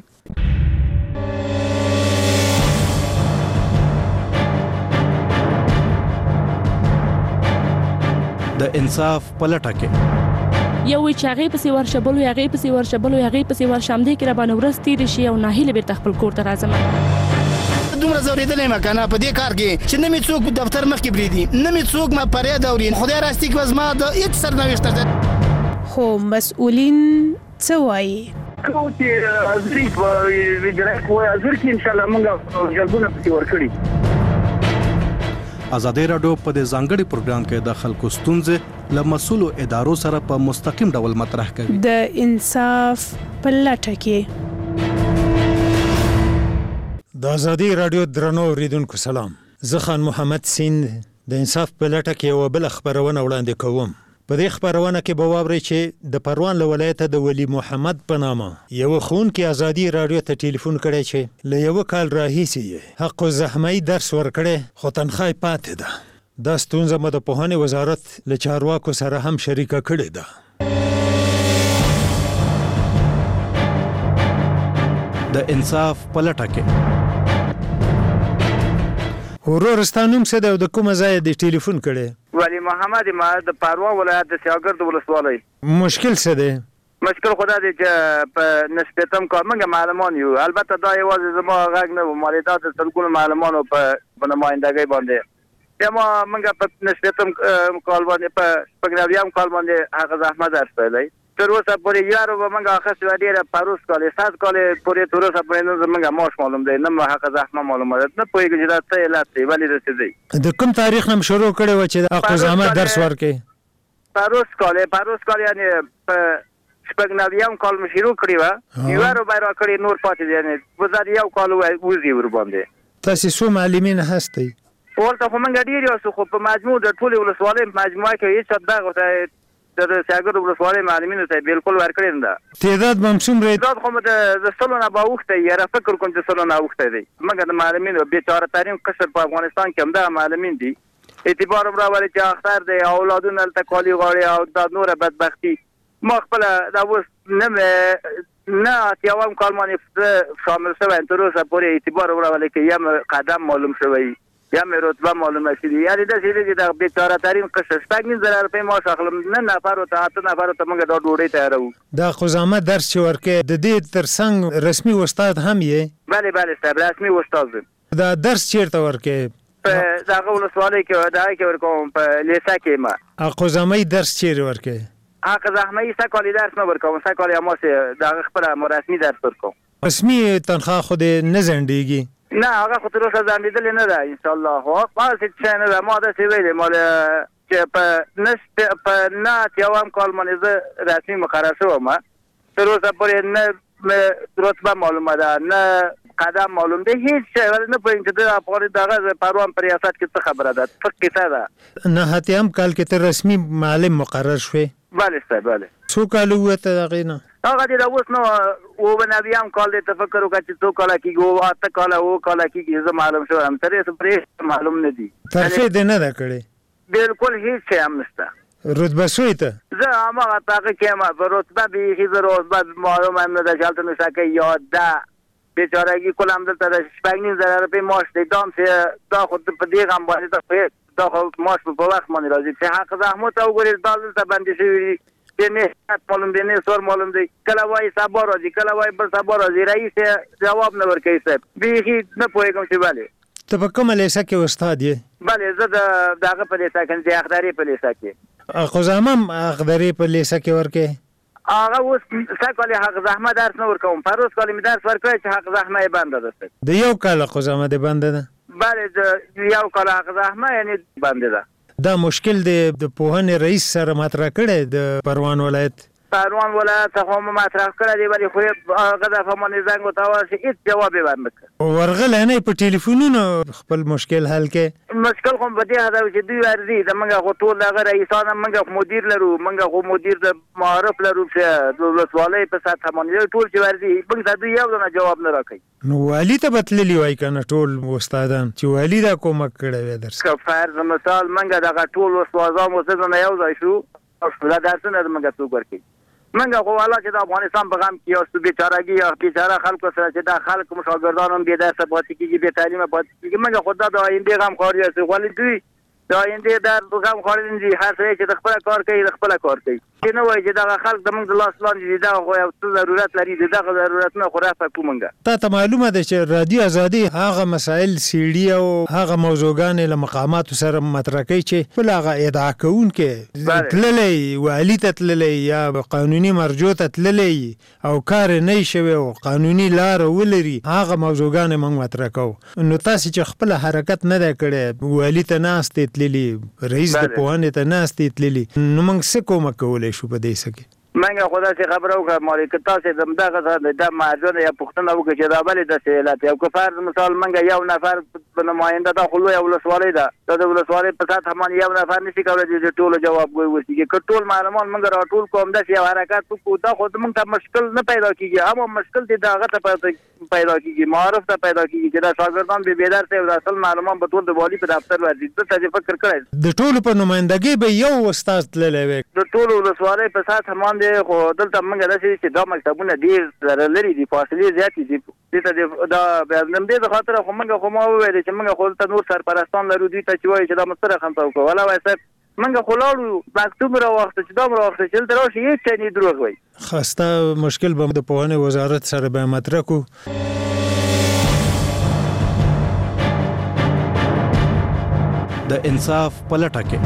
د انصاف پلټه کې یو چې هغه پسې ورشبلو هغه پسې ورشبلو هغه پسې ورشمدې کې را باندې ورستې رشي او ناهیله به تخپل کور ته راځم. دومره زوریدلې مکنه په دې کار کې چې نه می څوک دفتر مخ کې بریدي، نه می څوک ما پرې دورین خدای راستي کې وزما د هیڅ سرنوشت ده. خو مسؤلین څه وایي؟ کو چې ازري په ویډرک وای ازر کې ان شاء الله موږ جلبونه پسې ورکړي. ازادي رادیو په دې ځانګړي پروګرام کې د خلکو ستونزې له مسؤلو ادارو سره په مستقیم ډول مطرح کوي. د انصاف پلټه کې د ازادي رادیو درنو اوریدونکو سلام. زه خان محمد سیند د انصاف پلټه کې یو بل خبرونه وړاندې کوم. په دې خبرونه کې به واورئ چې د پروان له ولایته د ولی محمد په نامه یو ښوونکي ازادي راډیو ته ټلیفون کړی چې له یو کال راهیسې حق الزحمي درس ورکړی خو تنخواه پاتې ده. دا ستونزه مو د پوهنې وزارت له چارواکو سره هم شریکه کړې ده. د انصاف په لټه کې ورور ستا نوم څه دی او د کومه ځایه دې ټلیفون کړی؟ ولی محمد ما د پروان ولایت د سیاګرد ولسوالۍ. مشکل څه دی؟ مشکل خدا دی چې په نسبتم کار موږ معلمان یو، البته دا یوازې زما غږ نه و، مالیدات د سلګونو معلمانو په نمایندګۍ باندې ما موږ په نسبتم کال باندې په شپږ کال باندې هغه زحمت درس ویلی. تر اوسه پورې یارو به موږ اخیستې وه ډېره پروس کالې 7 کالې پورې تر اوسه پورې نه زموږ معاش معلوم دی، نه مو هغه زحمه معلومه ده. نه پوهېږو چې دا څه علت دی، ولې داسې دی. د کوم تاریخ نه شروع کړی وه چې د حق الزحمت درس ورکړې؟ پروس کال یعنې په 96 کال مو شروع کړې وه، یوه روپۍ راکړې، نور پاتې دی، یعنې په 1 کال وځي ورباندې. تاسې څو معلمین هستئ؟ ورته خو موږ ډېر یاستو، خو په مجموع د ټولې ولسوالۍ په مجموعه کې هېڅ چا دغه ته د سیاګرد ولسوالۍ معلمینو ته بالکل ورکړی نه ده. تعداد به هم څومره؟ تعداد خو د 100 نه به اوښتی یاره، فکر کوم چې 100 نه اوښتی دی. موږ د معلمینو بېچاره ترین قشر په افغانستان کې همدغه معلمین دي. اعتبار هم راولي چې اختر دی، اولادونه هلته کالي غواړي او دا نوره بدبختي. ما خپله دا اوس نه 80 کال باندې شامل شوی، تر اوسه پورې اعتبار هم راولي چې یم قدم معلوم شوی یا مې رتبه معلومه شوي. یعنې داسې دی چې د بېچاره ترین قشر 2.5 روپۍ معاش اخلم، 9 نفرو ته 8 نفرو ته موږ دا ډوډۍ تیاروو. دا حق الزحمت درس چې ورکوې د دې تر څنګ رسمي استاد هم یې؟ بلې صاحب، رسمي استاد یم. دا درس چېرته ورکوې؟ په دغه ولسوالۍ کې دغه کې ورکوم، په لیسه کې. ما حق الزحمي درس چېرې ورکوې؟ حق الزحمي سږ درس نه ورکوم، سږ هماسې دغه خپله رسمي درس ورکوم. رسمي تنخواه خو دې نه ځنډېږي؟ نه هغه خو تر اوسه ځنډېدلې نه ده انشاءالله. خو هغسې شی نه ده، ما داسې ویلې مال چې په 9 کال باندې زه رسمي مقرر شوم، تر اوسه پورې نه رتبه معلومه ده، نه قدم معلوم دی، هیڅ شی نه پوهېږم چې د افغان دغه پروان په ریاست کې څه خبره ده، څه کیسه ده. 9 کال کې ته رسمي معلم مقرر شوې؟ بلې صاحب، بلې. څو کال ووته د هغې نه؟ هغه دې د اوس نو 90 کال دی، ته فکر وکړه چې 2 کاله کېږي، 8 کاله 9 کاله کېږي، زه معلوم شوی یم. تر اوسه پرې معلوم نه دي. ترفیع دې نه ده کړې؟ بالکل هیڅ شی هم نشته. رتبه شوې ته؟ زه هماغه په هغه کې یم، په رتبه بیخي زه رتبه معلومه هم نه ده چې هلته مې څه کوي یا ده بېچارګي کل همدلته د 2.5 روپۍ معاش دی. دا هم چې دا خو په دې غم باندې دا خو معاش په وخت باندې راځي چې حق زحمت ته وګورې دا دلته بندي شوي دي. نه معلوم دی، نه سور معلوم دی، کله وایي سبا راځي، کله وایي بل سبا راځي. رئیس جواب نه ورکوي صاحب، بیخي نه پوهېږم چې ولې. ته په کومه لیسه کې استاد یې؟ بلې، زه د هغه په لیسه کې، د اخدارې په لیسه کې. حق الزحمه هم اخدارې په لیسه کې ورکوې؟ هغه اوس سږ کال حق زحمه درس نه ورکوم، پروس کال مې درس ورکړی چې حق زحمه یې بنده ده. د 1 کال حق الزحمه دې بنده ده؟ بلې، د 1 کال حق زحمه یعنې بنده ده. دا مشکل د پوهنې رئیس سره مطرح کړی د پروان ولایت؟ پروان ولایت څخه مو مطرح کړی دی، ولې خو هغه دفعه باندې زنګ ورته ووهل هېڅ جواب یې ورنه کړ. ورغلی نه په ټلیفونونو خپل مشکل حل کې؟ مشکل خو په دې هدا چې دوی ورځي د موږ خو ټول دغه رئیسان موږ خو مدیر لرو، موږ خو مدیر د معارف لرو چې د ولسوالۍ په سطحه باندې ټول چې ورځي موږ ته دوی یو دونه جواب نه راکوي. نو والي ته به تللي وای که نه ټول استادان چې والي دا کومک کړی وی درس؟ که فرض مثال موږ دغه ټول استادان اوسه نه یو ځای شو او دا درسونه موږ څوک ورکوي. موږ خو والا چې د افغانستان په غم کې یاستو، بېچارګي یا بېچاره خلکو سره چې دا خلک شاګردان هم بې درسه پاتې کېږي، بې تعلیمه پاتې کېږي. موږ خو دا د آیندې غم خوار یاستو، ولې دوی د آیندې درد غم خوړل دي. هر څه چې د خپله کار کوي، د خپله کار کوي، چې نه وایي چې دغه خلک زموږ د لاس لاندې دي، دغه خو یو څه ضرورت لري، د دغه ضرورتونه خو رفع کړو موږ. تا ته معلومه ده چې رادیو ازادي هغه مسایل څېړي او هغه موضوعګانې له مقاماتو سره مطرح کوي چې خپل هغه ادعا کوونکی تللی، والي ته تللی یا قانوني مرجو ته تللی او کار نه شوی او قانوني لاره ولري، هغه موضوعګانې موږ مطرح کوو. نو تاسې چې خپله حرکت نه دی کړی، والي ته ناستې تللي، رئیس د پوهنې ته ناستې تللي، نو موږ څه کومک کولی شو په دې څه کې؟ موږ خو داسې خبره وکړه مالې که تاسې دغه دا مهاجرونه یا پوښتنه وکړي چې دا ولې داسې علت دی، او که فرض مثال موږ یو نفر نماینده دا خو لویه ولسوالۍ ده دا د ولسوالۍ په سطح باندې یو نفر نشي کولی چې د ټولو جوابګوی وسیږي که ټول معلومان موږ راټول کوو همداسې یو حرکت وکړو دا خو موږ ته مشکل نه پیدا کېږي هم مشکل دی د هغه ته پیدا کېږي معارف ته پیدا کېږي چې دا شاګردان به بیدار صاحب د اصل معلومان به ټول د والي په دفتر ورځي ده ته فکر کړی د ټولو په نمایندګۍ به یو استاد تللی وی د ټولو ولسوالۍ په سطح باندې خو دلته موږ داسې چې دا مکتبونه ډېر لرې دي فاصلې زیاتې دي دې ته دا نمدې د خاطره خو موږ خو ما وویل چې موږ خو دلته نور سرپرستان لرو دوی ته چې وایي چې دا مستره خمسه وکړو ولا وایي صاحب موږ خو لاړو مکتوب راواخته چې دا راواخته چې دلته راشي هېڅ شی نه دروغ وایي خسته مشکل به د پوهنې وزارت سره به مطرح کړو د انصاف په لټه کې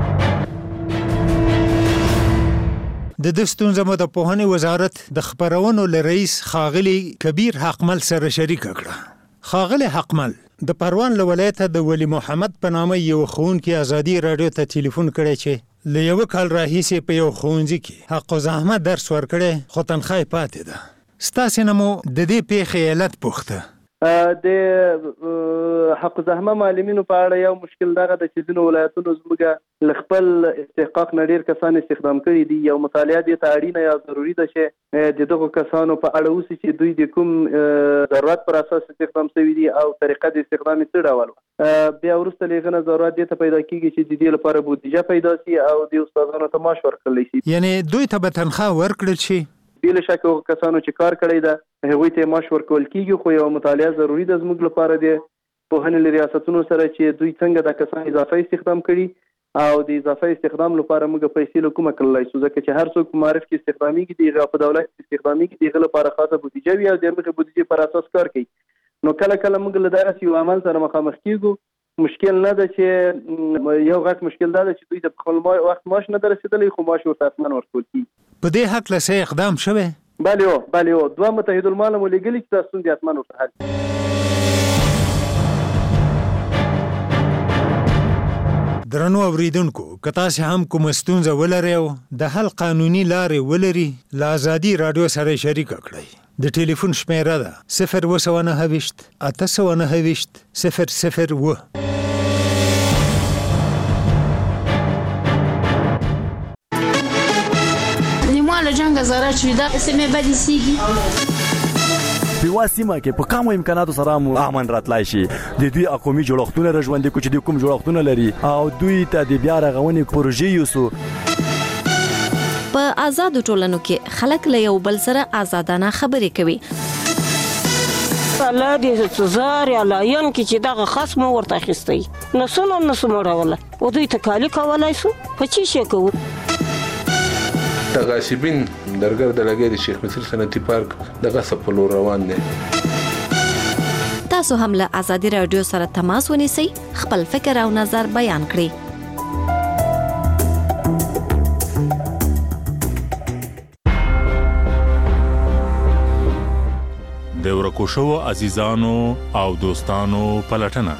د ستونزو د پوهنې وزارت د خبرونو له رئیس ښاغلي کبیر حقمل سره شریک کړه. ښاغلي حقمل د پروان له ولایته د ولی محمد په نامه یو ښوونکي ازادي راډیو ته ټلیفون کړی چې له یو کال راهیسې په یو ښوونځي کې حق و زحمت درس ورکړی خو تنخواه پاتې ده. ستاسې نه مو د دې پیښې علت پوښته. د حق زحمه معلمینو په اړه یو مشکل دغه د چې ځینو ولایتونو زموږ له خپل استحقاق نه ډېر کسان استخدام کړي دي. یو مطالعه دې ته اړینه یا ضروري ده چې د دغو کسانو په اړه وسي چې دوی د کوم ضرورت پر اساس استخدام شوي دي او طریقه د استخدام یې څه ډول بیا وروسته له هغه نه ضرورت دې ته پیدا کېږي چې د دې لپاره بودیجه پیدا شي او د استادانو ته معاش ورکړلی شي. یعنې دوی ته به تنخواه ورکړل شي؟ بلا شک هغه کسانو چې کار کړی ده هغوی ته معاش ورکول کېږي خو یو مطالعه ضروري ده زموږ لپاره د پوهنې له ریاستونو سره چې دوی څنګه د کسان اضافه استخدام کړي او د اضافه استخدام لپاره موږ پیسې له کومه کړلی شو ځکه چې هر څوک په معرف کې استخدامېږي د هغه په دولت کې استخدامېږي د هغه لپاره خاصه بودیجه وي او د هغې بودیجې پر اساس کار کوي. نو کله کله موږ له دغسې یو عمل سره مخامخ کېږو. مشکل نه ده چې یو غټ مشکل دا ده چې دوی د خپل وخت معاش نه ده رسېدلی خو معاش ورته حتما ورکول کېږي. په دې هکله څه اقدام شوی؟ بله هو 2 متحدالمال مو لېږلي چې دا ستونزې حتما ورته حل. درنو اوریدونکو که تاسې هم کومه ستونزه ولرئ او د حل قانوني لارې ولري له ازادي راډیو سره شریکه کړئ. د ټلیفون شمیره ده 029 829 001. له جنګ زاره چې دا سمې بدې سیږي په واسمه کې په کومو امکاناتو سره مو امن راتلای شي د دوی اقومي جوړښتونه رژوندې کو چې د کوم جوړښتونه لري او دوی ته د بیا رغونې پروژې یوسو. په آزادو ټولنو کې خلک له یو بل سره آزادانه خبرې کوي. الله دې زار یا لاین کې چې دغه خصم ورته اخیستی نسونه مړوله او دوی تکالی کولای شو په چی شي کوو. تغاسبین درګر د لګي د شیخ مصر صنعتي پارک د غصب په لور روان دي. تاسو هم له ازادي رادیو سره تماس ونیسئ خپل فکر او نظر بیان کړئ. د ورکو شوو عزیزانو او دوستانو پلټنه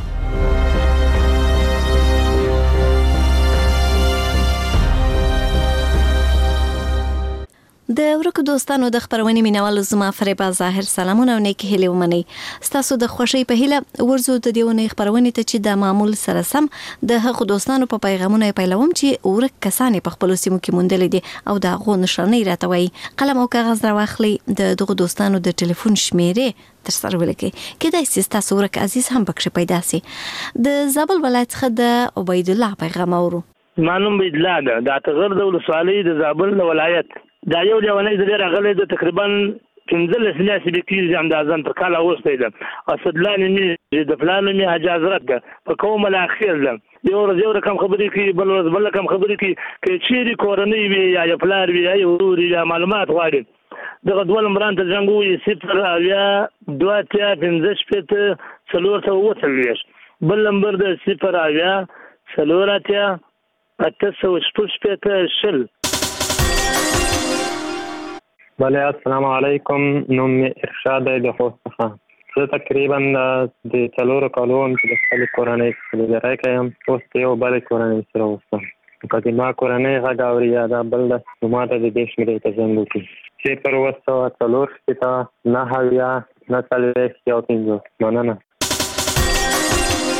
د ورکو دوستانو د خبرونې مینوالو زما فریبا ظاهر سلامونه او نیک هیلې ومنئ. ستاسو د خوښۍ په هیله ورځو د دې ونې خبرونې ته چې د معمول سره سم د هغو دوستانو په پیغامونو پیلوم چې ورک کسان په خپل سیمو کې موندل دي او د هغو نشانې راته وایي. قلم او کاغذ راواخلئ د دغو دوستانو د ټلیفون شمیرې تر سره ولیکئ. کېدای شي ستاسو ورک عزیز هم پکښې پیدا شي. د زابل ولایت څخه د عبید الله پیغام اورو. معلوم عبید الله ده د اتغر د ولسوالۍ د زابل ولایت دا یو ډیونی د راغلی د تقریبا 15 لاسي بکیز اندازن په کال اوسته ده اسدلان می د فلان می اجازه ده په کومه الاخیر ده یو رقم خبرې کی بل رقم خبرې کی چې چیرې کورنۍ وي یا فلار وي یا وروري یا معلومات غواړي دغه ډول مران ته څنګه وي 0 بل نمبر د 0 بله السلام علیکم. نوم می ارشاد د خوست څخه. زه تقریبا د 4 کالو چې د خپلې کورنۍ سره ګرای کوم اوس یو بل کورنۍ سره وستم کله ما کورنۍ غږ اوري یا دا بل د ما ته د دې شمېرې ته زنګ وکړي چې پر وسو 4 شپه نه هيا نه تلې یو پینځه مننه.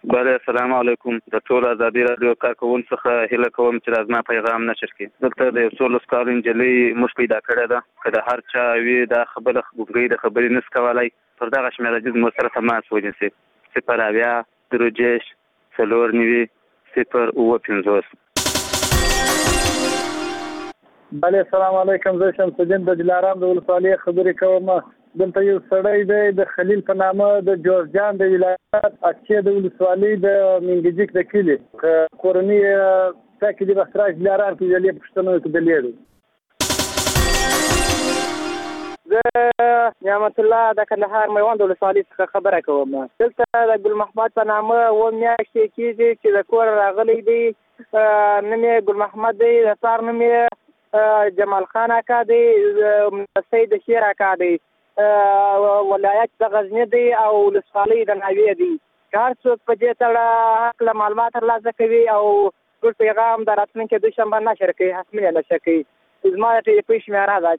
بله السلام علیکم. د ټول ازادي رادیو کارکونکو څخه هیله کوم چې زما پیغام نشر کړي. دلته د 14 کال انجلۍ موږ پیدا کړې ده کله هر چا وی دا خبره خبرې د خبرې نس کولای پر دغه شمیره د مو سره تماس ونیسي 0 درجش 4 نیوي 0 او 50. بله السلام علیکم. زه شمس الدین د دلارام د ولسوالۍ خبرې کوم. دلته یو سړی دی د خلیل په نامه د جورجان د ولایت اچې د ولسوالۍ د منګجیک د کلي کورنۍ ساکي د بخراج دلارام کې د پښتنو کې د لیدو. زه نعمت الله د کندهار میوند ولسوالۍ څخه خبره کوم. دلته د ګل محمد په نامه و میاشتې کېږي چې د کور راغلی دی. نوم یې ګل محمد دی، د پلار نوم یې جمال خان اکا دی، سید شیر اکا دی. ولایت د غزنی دی او ولسوالۍ د ناوې دی. هر څوک په دې تړه حق له معلومات ترلاسه کوي او ټول پیغام د راتلونکي دوشنبه نشر کوي، حتمي نشر کوي. زما د ټلیفون شمیره ده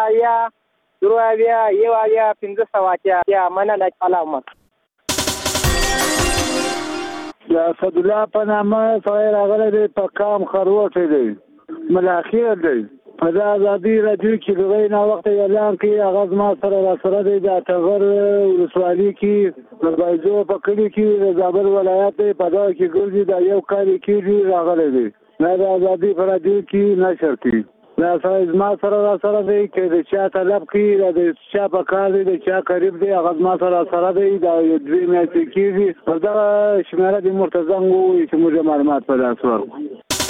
0 یا مننه علامت. د اسد الله په نامه سړی راغلی دی په کام خروټی دی ملاخیر دی. په دا ازادي رادیو کې د وینا وخت اعلان کې هغه زما سره راسره دی د ټغر ولسوالۍ کې د بایزو په کلي کې د زابل ولایت په دا کې ګرځي دا یو کال کې راغلی دی. دا د ازادي په رادیو کې نشر کړي. دا سره زما سره راسره دی چې د چا طلب کې د چا په کار دی د چا قریب دی هغه زما سره راسره دی دا 2 میاشتې کېږي. په دا شمیره د مرتضی وایي چې موږ معلومات په لاس ورکړو.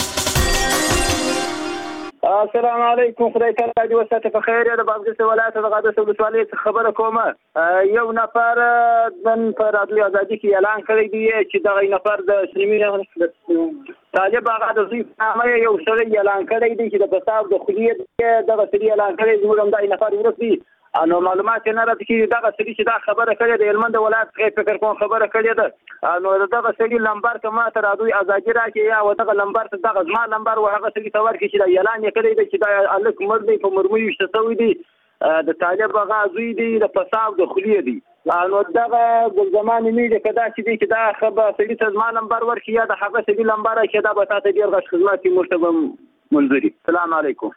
السلام علیکم. خدای تعالی دې وساته په خیر. د بادغیس ولایت د غادس ولسوالۍ څخه خبره کوم. یو نفر نن په رادیو ازادي کې اعلان کړی دی چې دغه نفر د سلیمي طالب هغه د زوی نامه یو سړی اعلان کړی دی چې د بساو د خلیه دغه سړي اعلان کړی دی موږ د نفر ورسي انو معلومات نه راځي چې دغه سړي چې دا خبره کړې د هلمند ولایت څخه فکر کوم خبره کړې ده انو دغه سړي لمبر کما ته رادوی ازادي راکې یا ودغه لمبر ته دغه ځما لمبر و هغه سړي تور کې چې دا اعلان یې کړی دی چې دا الک مرد په مرموي شتوي دی د طالب هغه زوی دی د فساد د خلیه دی. انو دغه ګل زمان میډیا کدا چې دا خبره سړي ته ځما لمبر ورکې یا د هغه سړي لمبر کې دا به تاسو ډیر غش خدمت کې مرتبه منځري. السلام علیکم.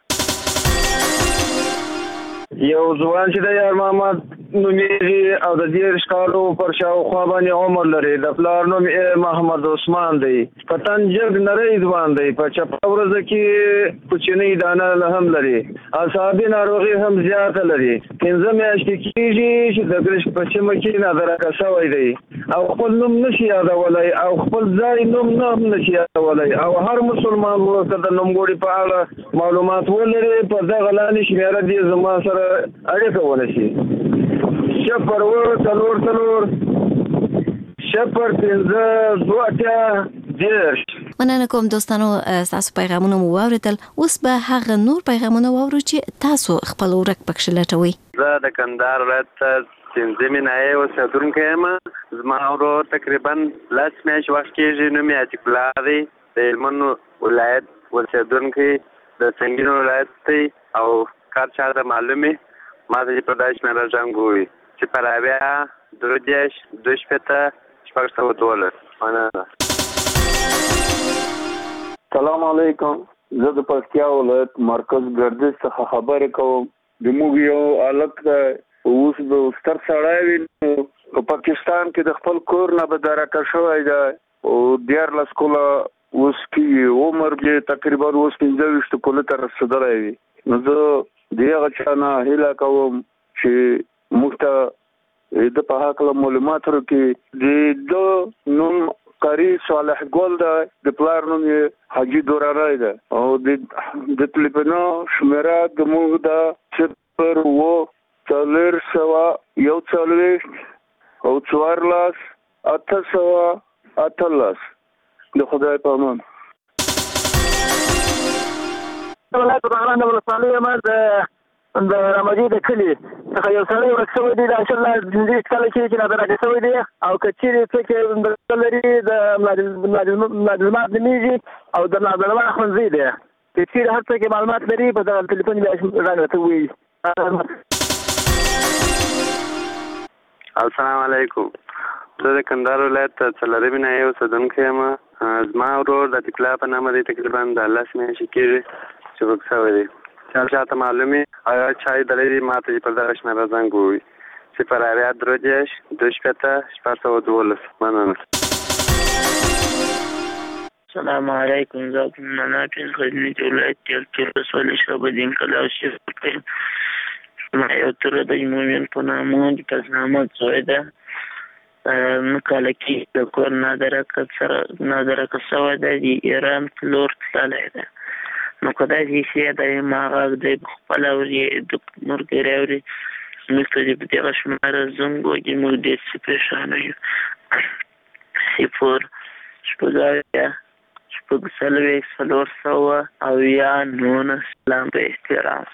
یو ځوان چې د یار محمد نومیږي او د 10 کالو پر شاوخوا باندې عمر لري. د پلار نوم محمد عثمان دی. په تنجګ نری ځوان دی. په چپه ورځ کې کوچنی دانه هم لري. اعصابي ناروغي هم زیاته لري. 15 میاشتې کېږي چې د ګرش په سیمه کې نظر کسوي دی او خپل نوم نشي یادولای او خپل ځای نوم نه نشي یادولای او هر مسلمان ورته د نومګوړي په اړه معلومات ولري په دغه لاندې شمیره دي زما سره اړیکه ونشي. 0 مننه کوم دوستانو تاسو پیغامونه مو واوریدل. اوس به هغه نور پیغامونه واورو چې تاسو خپل ورک پکښ لټوي. زه د کندهار ولایت سنځمې نه اوسېدونکی یم. زما ورور تقریبا 10 میاشتې وخت کېږي. نوم یې عتیق الله دی. د هلمند ولایت اوسېدونکی د سنګین ولایت دی او کار چاته معلومه ما د پرداش مې راځنګوي چې پراویا درجش 2.412 مننه. سلام علیکم. زه د پکتیا ولایت مرکز ګردش څخه خبرې کوم. د موږ یو الک اوس د ستر سړی په پاکستان کې د خپل کور نه بدرکه شوی دی او 14 کاله اوس کې عمر یې تقریبا 25 کاله تر رسیدلی وي. نو زه دغه چانه هیله کوم چې موږ ته د په حق له معلومات ورکړي. د نوم قاری صالح ګل ده. د پلار نوم یې حاجي دورارای ده او د تلیفون شمیره د موږ ده 0 یو 40 او 14 818. د خدای په امان. ولایت بحران د ولسوالۍ د رمجي د کلي څخه یو سړی ورک شوی دی. د انشاءالله 15 کاله کې نظر راکړی دی او که چیرې څوک لري د ملازمات نومیږي او د نازنما ښوونځی دی. که چیرې هر څوک معلومات لري په دغه تلیفون بیا راته ووایي. السلام علیکم. زه د کندهار ولایت څلورمې ناحیې اوسېدونکی یم. زما ورور د عتیق الله په نامه دی، تقریبا د 10 میاشتې کېږي چې ورک شوی دی. چاته معلوم وي هغه چا لیدلی دی ما ته چې پر دغه شمېره زنګ ووهي. 080 مننه. السلام علیکم. زه مناپین غزني ولایت کې ولسوالۍ شعبالدین کلا اوسېدونکی یم. زما یو تره د مومن په نامه د قصدنامه زوی ده. 9 کاله کې د کور نادرکه شوی دی، د ایران په لور تللی دی. نو که دا حیثیت دی ما هغه دی خپله اوري د ملګري اوري موږ ته دې په دغه شمېره زنګ وکړي، موږ ډېر څه پرېشانه یو. 0 سلام په احترام.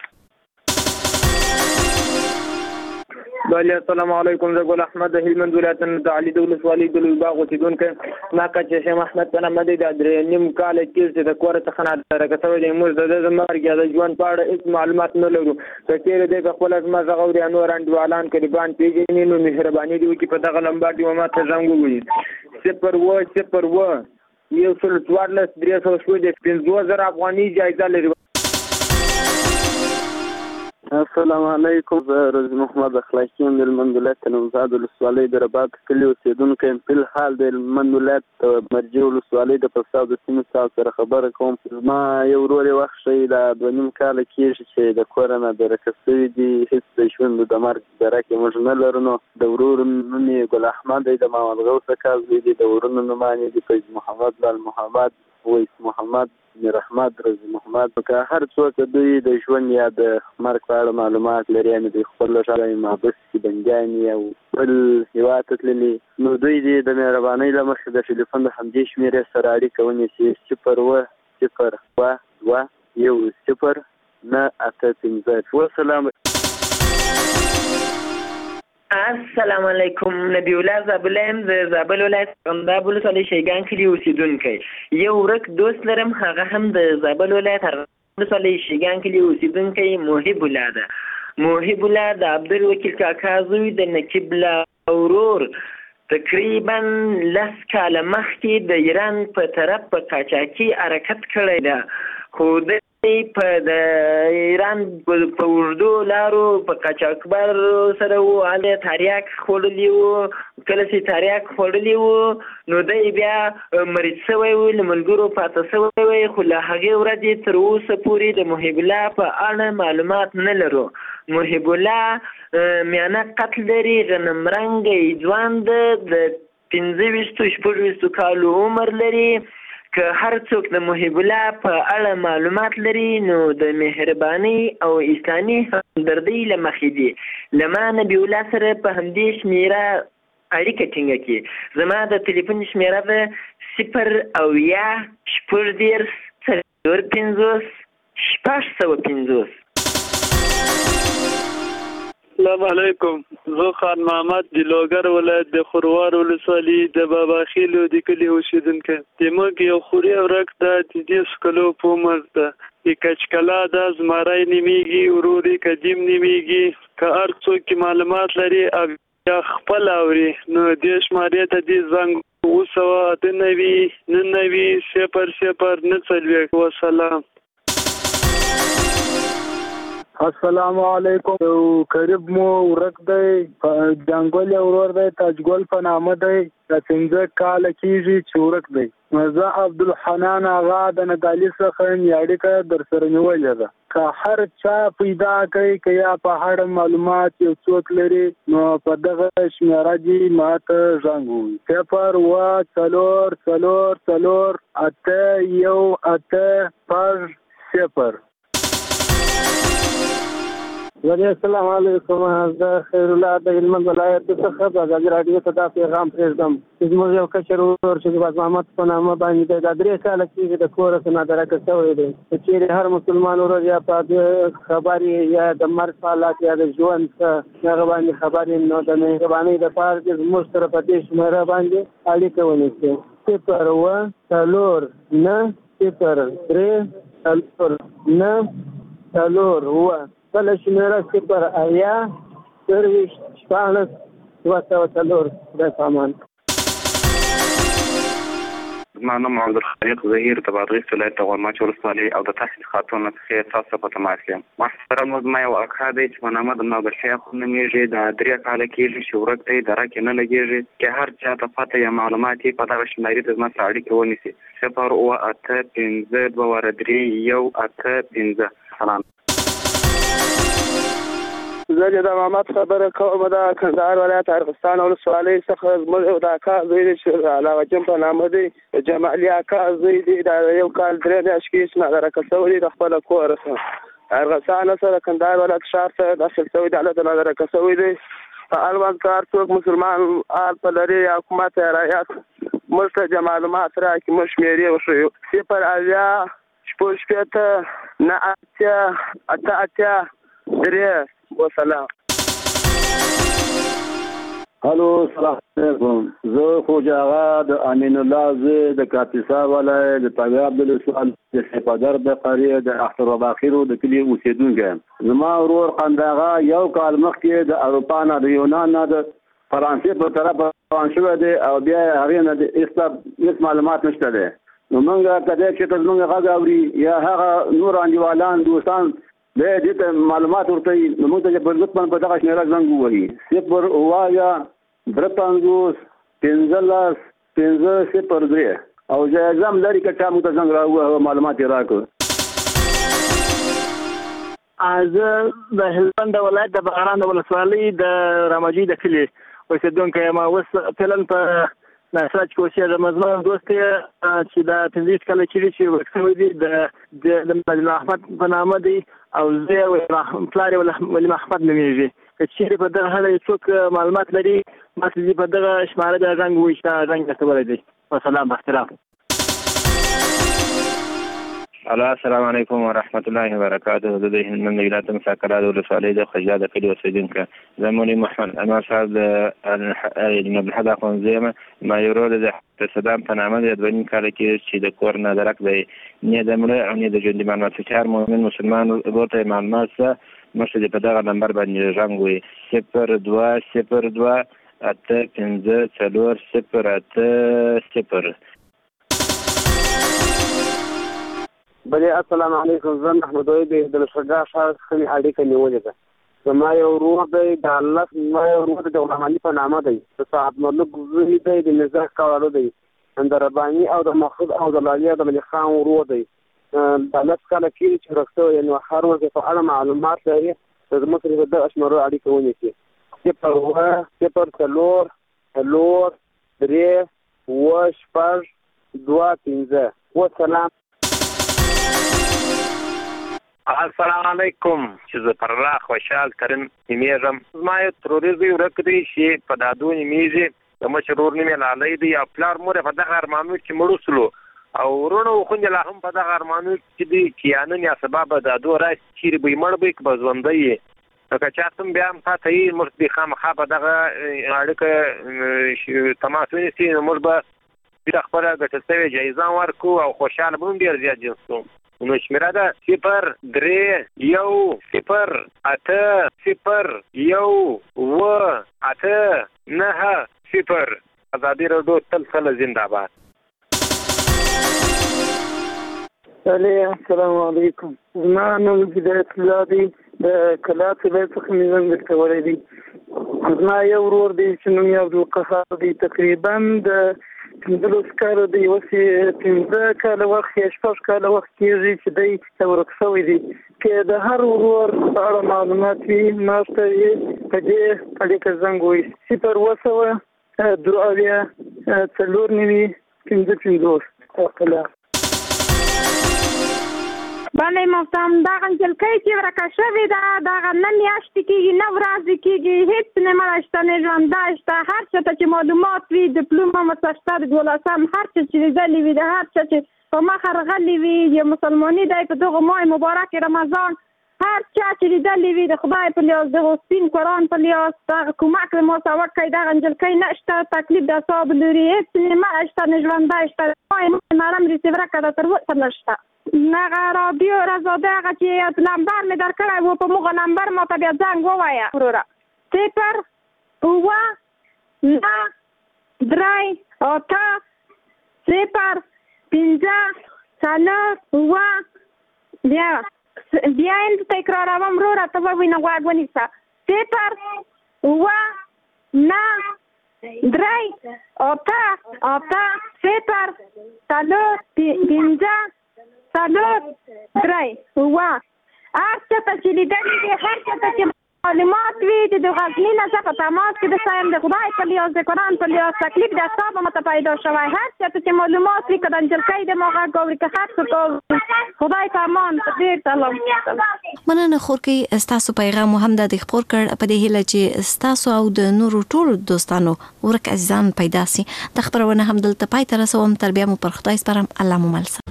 بله السلام علیکم. زه ګل احمد د هلمند ولایت د علي د ولسوالۍ د لوی باغ اوسېدونکی. ما که شیم احمد په نامه دی د 3 کاله کېږي چې د کور څخه نادرکه شوی دی. موږ د ده د مرګ یا د ژوند په اړه هېڅ معلومات نه لرو. که چېرې دی په خپله زما غږ اوري یا نور انډیوالان قریبان پېژني نو مهرباني دې وکړي په دغه نمبر دې ما ته زنګ ووهي. 0 114 افغاني جایزه لري. السلام علیکم. زه رضی محمد اخلاقی یم د هلمند ولایت نوزاد ولسوالۍ د رباط کلي اوسېدونکی یم. فی الحال د هلمند ولایت مرجع ولسوالۍ د فساد سیمې ستاسو سره خبره کوم. زما یو ورور یې وخت ښیي دا 2.5 کاله کېږي چې د کوره نادرکه شوي دي. هېڅ د ژوند د مرګ درک یې موږ نه لرو. نو د ورور نوم یې ګل احمد دی، د محمد غوث اکا زوی دی. د ورونو نومان یې دي فیض محمد، لال محمد، ویس محمد، میر احمد، رضی محمد. که هر څوک دوی د ژوند یا د مرګ په اړه معلومات لري، یعنې دوی خپل لپاره محبس کې بندیان او بل هېواد ته تللي، نو دوی دې د مهربانۍ له مخې د ټلیفون د همدې شمېرې سره اړیکه ونیسي. 0 وسلام. السلام علیکم. نبی الله زابله یم د زابل ولایت قنداب ولسوالۍ شیګان کلي اوسېدونکی. یو ورک دوست لرم، هغه هم د زابل ولایت ولسوالۍ شیګان کلي اوسېدونکی محب الله ده. محب الله د عبدالوکیل کاکا زوی د نقیب الله ورور. تقریبا 10 کاله مخکې د ایران په طرف په قاچاقي حرکت کړی ده، خو په د ایران په اوږدو لارو په قاچاقبر سره و، هلته تریاک خوړلي وو. کله چې تریاک خوړلي وو نو دی بیا مریض شوی و، له ملګرو پاته شوی وی، خو له هغې ورځې تر اوسه پورې د محب الله په اړه معلومات نه لرو. محب الله میانه قتل لري، غنم رنګی ځوان ده، د 25-26 کالو عمر لري. که هر څوک د محب الله په اړه معلومات لري نو د مهرباني او اسلامي همدردۍ له مخې دي له ما نبي الله سره په همدې شمېره اړیکه ټینګه کړي. زما د ټلیفون شمېره ده 0 السلام علیکم. زه خان محمد د لوګر ولایت د خروار ولسوالۍ د بابا خیلو د کلي اوسېدونکی. زموږ یو خوري ورک ده، 30 کلو په عمر ده. د کچکلا ده، زمری نومیږي، ورور یې قدیم نومیږي. که هر څوک معلومات لري او یا خپل اوري نو دې شمارې ته دې زنګ 0 وسلام. السلام علیکم. قریب مو ورک دی، جنګول ورور دی، تاجګل په نامه دی. د 15 کاله کېږي چې ورک دی. زه عبدالحنان آغا د نادعلي څخه یې اړیکه در سره نیولې ده. که هر چا پیدا کوي که یا په اړه معلومات یو څوک لري نو په دغه شمېره دې ما ته زنګ ووهي. 0 السلام علیکم. زه خیر الله د هلمند ولایت څخه د ازادي راډیو ته دا پیغام پرېږدم. زموږ یو کشر ورور چې د باز محمد په نامه باندې دی، دا 3 کاله کېږي د کوره څخه نادرکه شوی دی. که چېرې هر مسلمان ورور یا په خبر یا د مرګ په حالات یا د ژوند هغه باندې خبر یې نو د مهربانۍ دپاره چې زموږ سره په دې شمېره باندې اړیکه ونیسي. 0 بل شمېره 0 8 0 14 2 خدای پامان. زما نوم عبدالخالق ظهیر د بادغیس ولایت د غورماچ ولسوالۍ او د تحصیل خاتون څخه تاسو په تماس یم. محترم زما یو اکا دی چې په نامه د نابغه خو نومیږي. د 3 کاله کېږي چې ورک دی درکه نه لګېږي که هر چا ته پته یا معلومات په دغه شماري د زما سره اړیکه ونیسي 085223185. سلام. زه د محمد خبره کوم د کندهار ولایت ارغستان ولسوالۍ څخه. زموږ یو د اکا زوی دی چې علاوه جان په نامه دی جمالي اکا زوی دی. دا یو کال 3 میاشتې کې نادرکه شوی دی د خپل کور څخه ارغستان سره کندهار ولایت ښار ته داخل شوی دی. هلته نادرکه شوی دی. په اړوند کار څوک مسلمان آل په لري یا حکومت رعایت موږ ته معلومات راکړي. موږ شمېرې وښیو 080 وسلام. هلو سلام علیکم. زه خوجا آغا د امین الله زه د کاپیسا ولایت د طبیعه عبدالسوال د سپادر د قریه د اختر باخیرو د کلی اوسیدونکی یم. زما ورور قنداغا یو کال مخکې د اروپا نه د یونان نه د فرانسې په طرف روان شوی دی او بیا هغې نه د هېڅ معلومات نشته دی. نو موږ کدی چې ته زموږ غږ اوري یا هغه نور انډیوالان دوستان د دې ته معلومات ورته نو موږ ته په لطفا په دغه شمیره زنګ ووهي 0 او جایزه هم لري که چا موږ ته زنګ راووهه معلومات یې راکړو. زه د هلمند ولایت د بغران د ولسوالۍ د رامجي د کلي اوسېدونکی یم. اوس فعلا په ناسراج کې اوسېږم. زما دوست چې د 15 کاله کېږي چې ورک شوی دی د مجله احمد په نامه دی او زه پلار یې ولي محمد نومېږي. که چېرې په دغه هله څوک معلومات لري ما ته په دغه شماره بیا زنګ ووایي چې دا زنګ درته دی. وسلام باختلاف. السلام علیکم ورحمت الله وبرکاته. زه د هلمند ولایت مساکرات ولسوالۍ د خجله د کلي اوسېدونکی زه مولوي محمد انور صاحب د عبدالحد اخوندزی یم. ما یو ورور د صدام په نامه دی 2 کاله کې چې د کور نه درک دی نه د مړه او نه د ژوندي معلومات چې هر مؤمن مسلمان ورور ته معلومات څه مخکې دې په دغه نمبر باندې زنګ ووایي 0208504080. بلې السلام علیکم. زه محمد وحید د لشګا ښار څخه اړیکه نیولې ده. زما یو ورور دی د غلام علي په نامه دی. د صاحب ملک زوی دی د مزاح کولو دی. د رباني او د محمود او د لالي او د ملک خان ورور دی. د 10 کاله کېږي چې ورک شوی نو هر ورځ په اړه معلومات لري. زموږ سره د اشمارو اړیکه ونیسي 0 وسلام. السلام علیکم. چې زه پر الله خوشحال ترین نومېږم. زما یو تروري زوی ورک دی چې په دادو نومېږي. د مشر ورور نوم یې لالی دی او پلار مور یې په دغه ارمانو کې مړه سولو او وروڼه او خویندې لا هم په دغه ارمانو کې دي چې یا نن یا سبا به دادو راشي چیرې به یې مړ به یې که به ژوندی یې. که چا څه بیا هم تا ته یې موږ به خامخا په دغه اړیکه تماس ونیسي نو موږ به بیا خپله ګټل شوې جایزه ورکړو او خوشحاله به هم ډېر زیات جنس کوو. نو شمیره ده 031801890. ازادي راډیو تل کله زنده باد. السلام علیکم. زما نوم هدایت الله دی د کلات ولایت څخه مې زنګ درکولی دی. زما یو ورور دی چې نوم یې عبدالقهار دی. تقریبا د 15 کاله دی. اوس یې 15 کاله وخت یا 6 کاله وخت کېږي چې دی ورک شوی دی. که د هر ورور په اړه معلومات وي ما ته یې په دې اړیکه زنګ ووایي 0 بله محترم. دغه نجلۍ چې ورکه شوې ده دغه نه میاشتې کېږي نه ورځې کېږي هېڅ نه مړه شته نه ژوندی شته. هر چا ته چې معلومات وي ډیپلوم هم ورته شته د 12 هر چا چې لیدلي وي د هر چا چې په مخه رغلي وي یا مسلماني دی په دغه ماه مبارک رمضان هر چا چې لیدلي وي د خدای په لیاس دغه سپین قرآن په لیاس دغه کومک له ما سره وکړئ. دغه نجلۍ نه شته تکلیف د اعصاب لري هېڅ نه مړه شته نه ژوندی شته. نرم ریسیوره کړه تر اوسه نه شته. هغه رادیو رضاده هغه چې نمبر مې درکړی و په موږ نمبر ما ته بیا زنګ ووایه وروره 0 9 3 8 0 5 4 بیا یې تکراروم وروره ته به وینه غوږ ونیسه 0 9 3 8 0 4 5 4 3 هر چاته چې لیدلي دي هر چاته چې معلومات وي د غزني نه زه په تماس کې د سایم د خدای په لیاز د قرآن په لیاز تکلیف د اصحاب مته پیدا شوی هر چاته چې معلومات وي که د انجلکۍ د ما غږ اوري که هر څوک اوري خدای په امان ډېر سلام مننه خورکۍ ستاسو پیغام هم د خپور کړ په دې هیله چې ستاسو او د نورو ټولو دوستانو ورک عزیزان پیدا سي د خبرونه هم دلته پای ته رسوم تر بیا مو پر خدای سپارم الله مو مل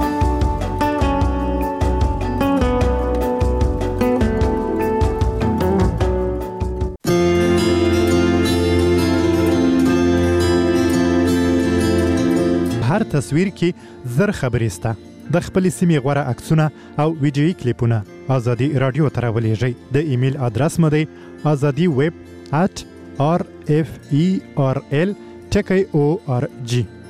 هر تصویر کې زر خبرې سته د خپل سیمې غوړه عکسونه او ویډیويي کلیپونه ازادي رادیو ته راولېږئ د ایمیل ادرس مو دی azadiweb@rferl.org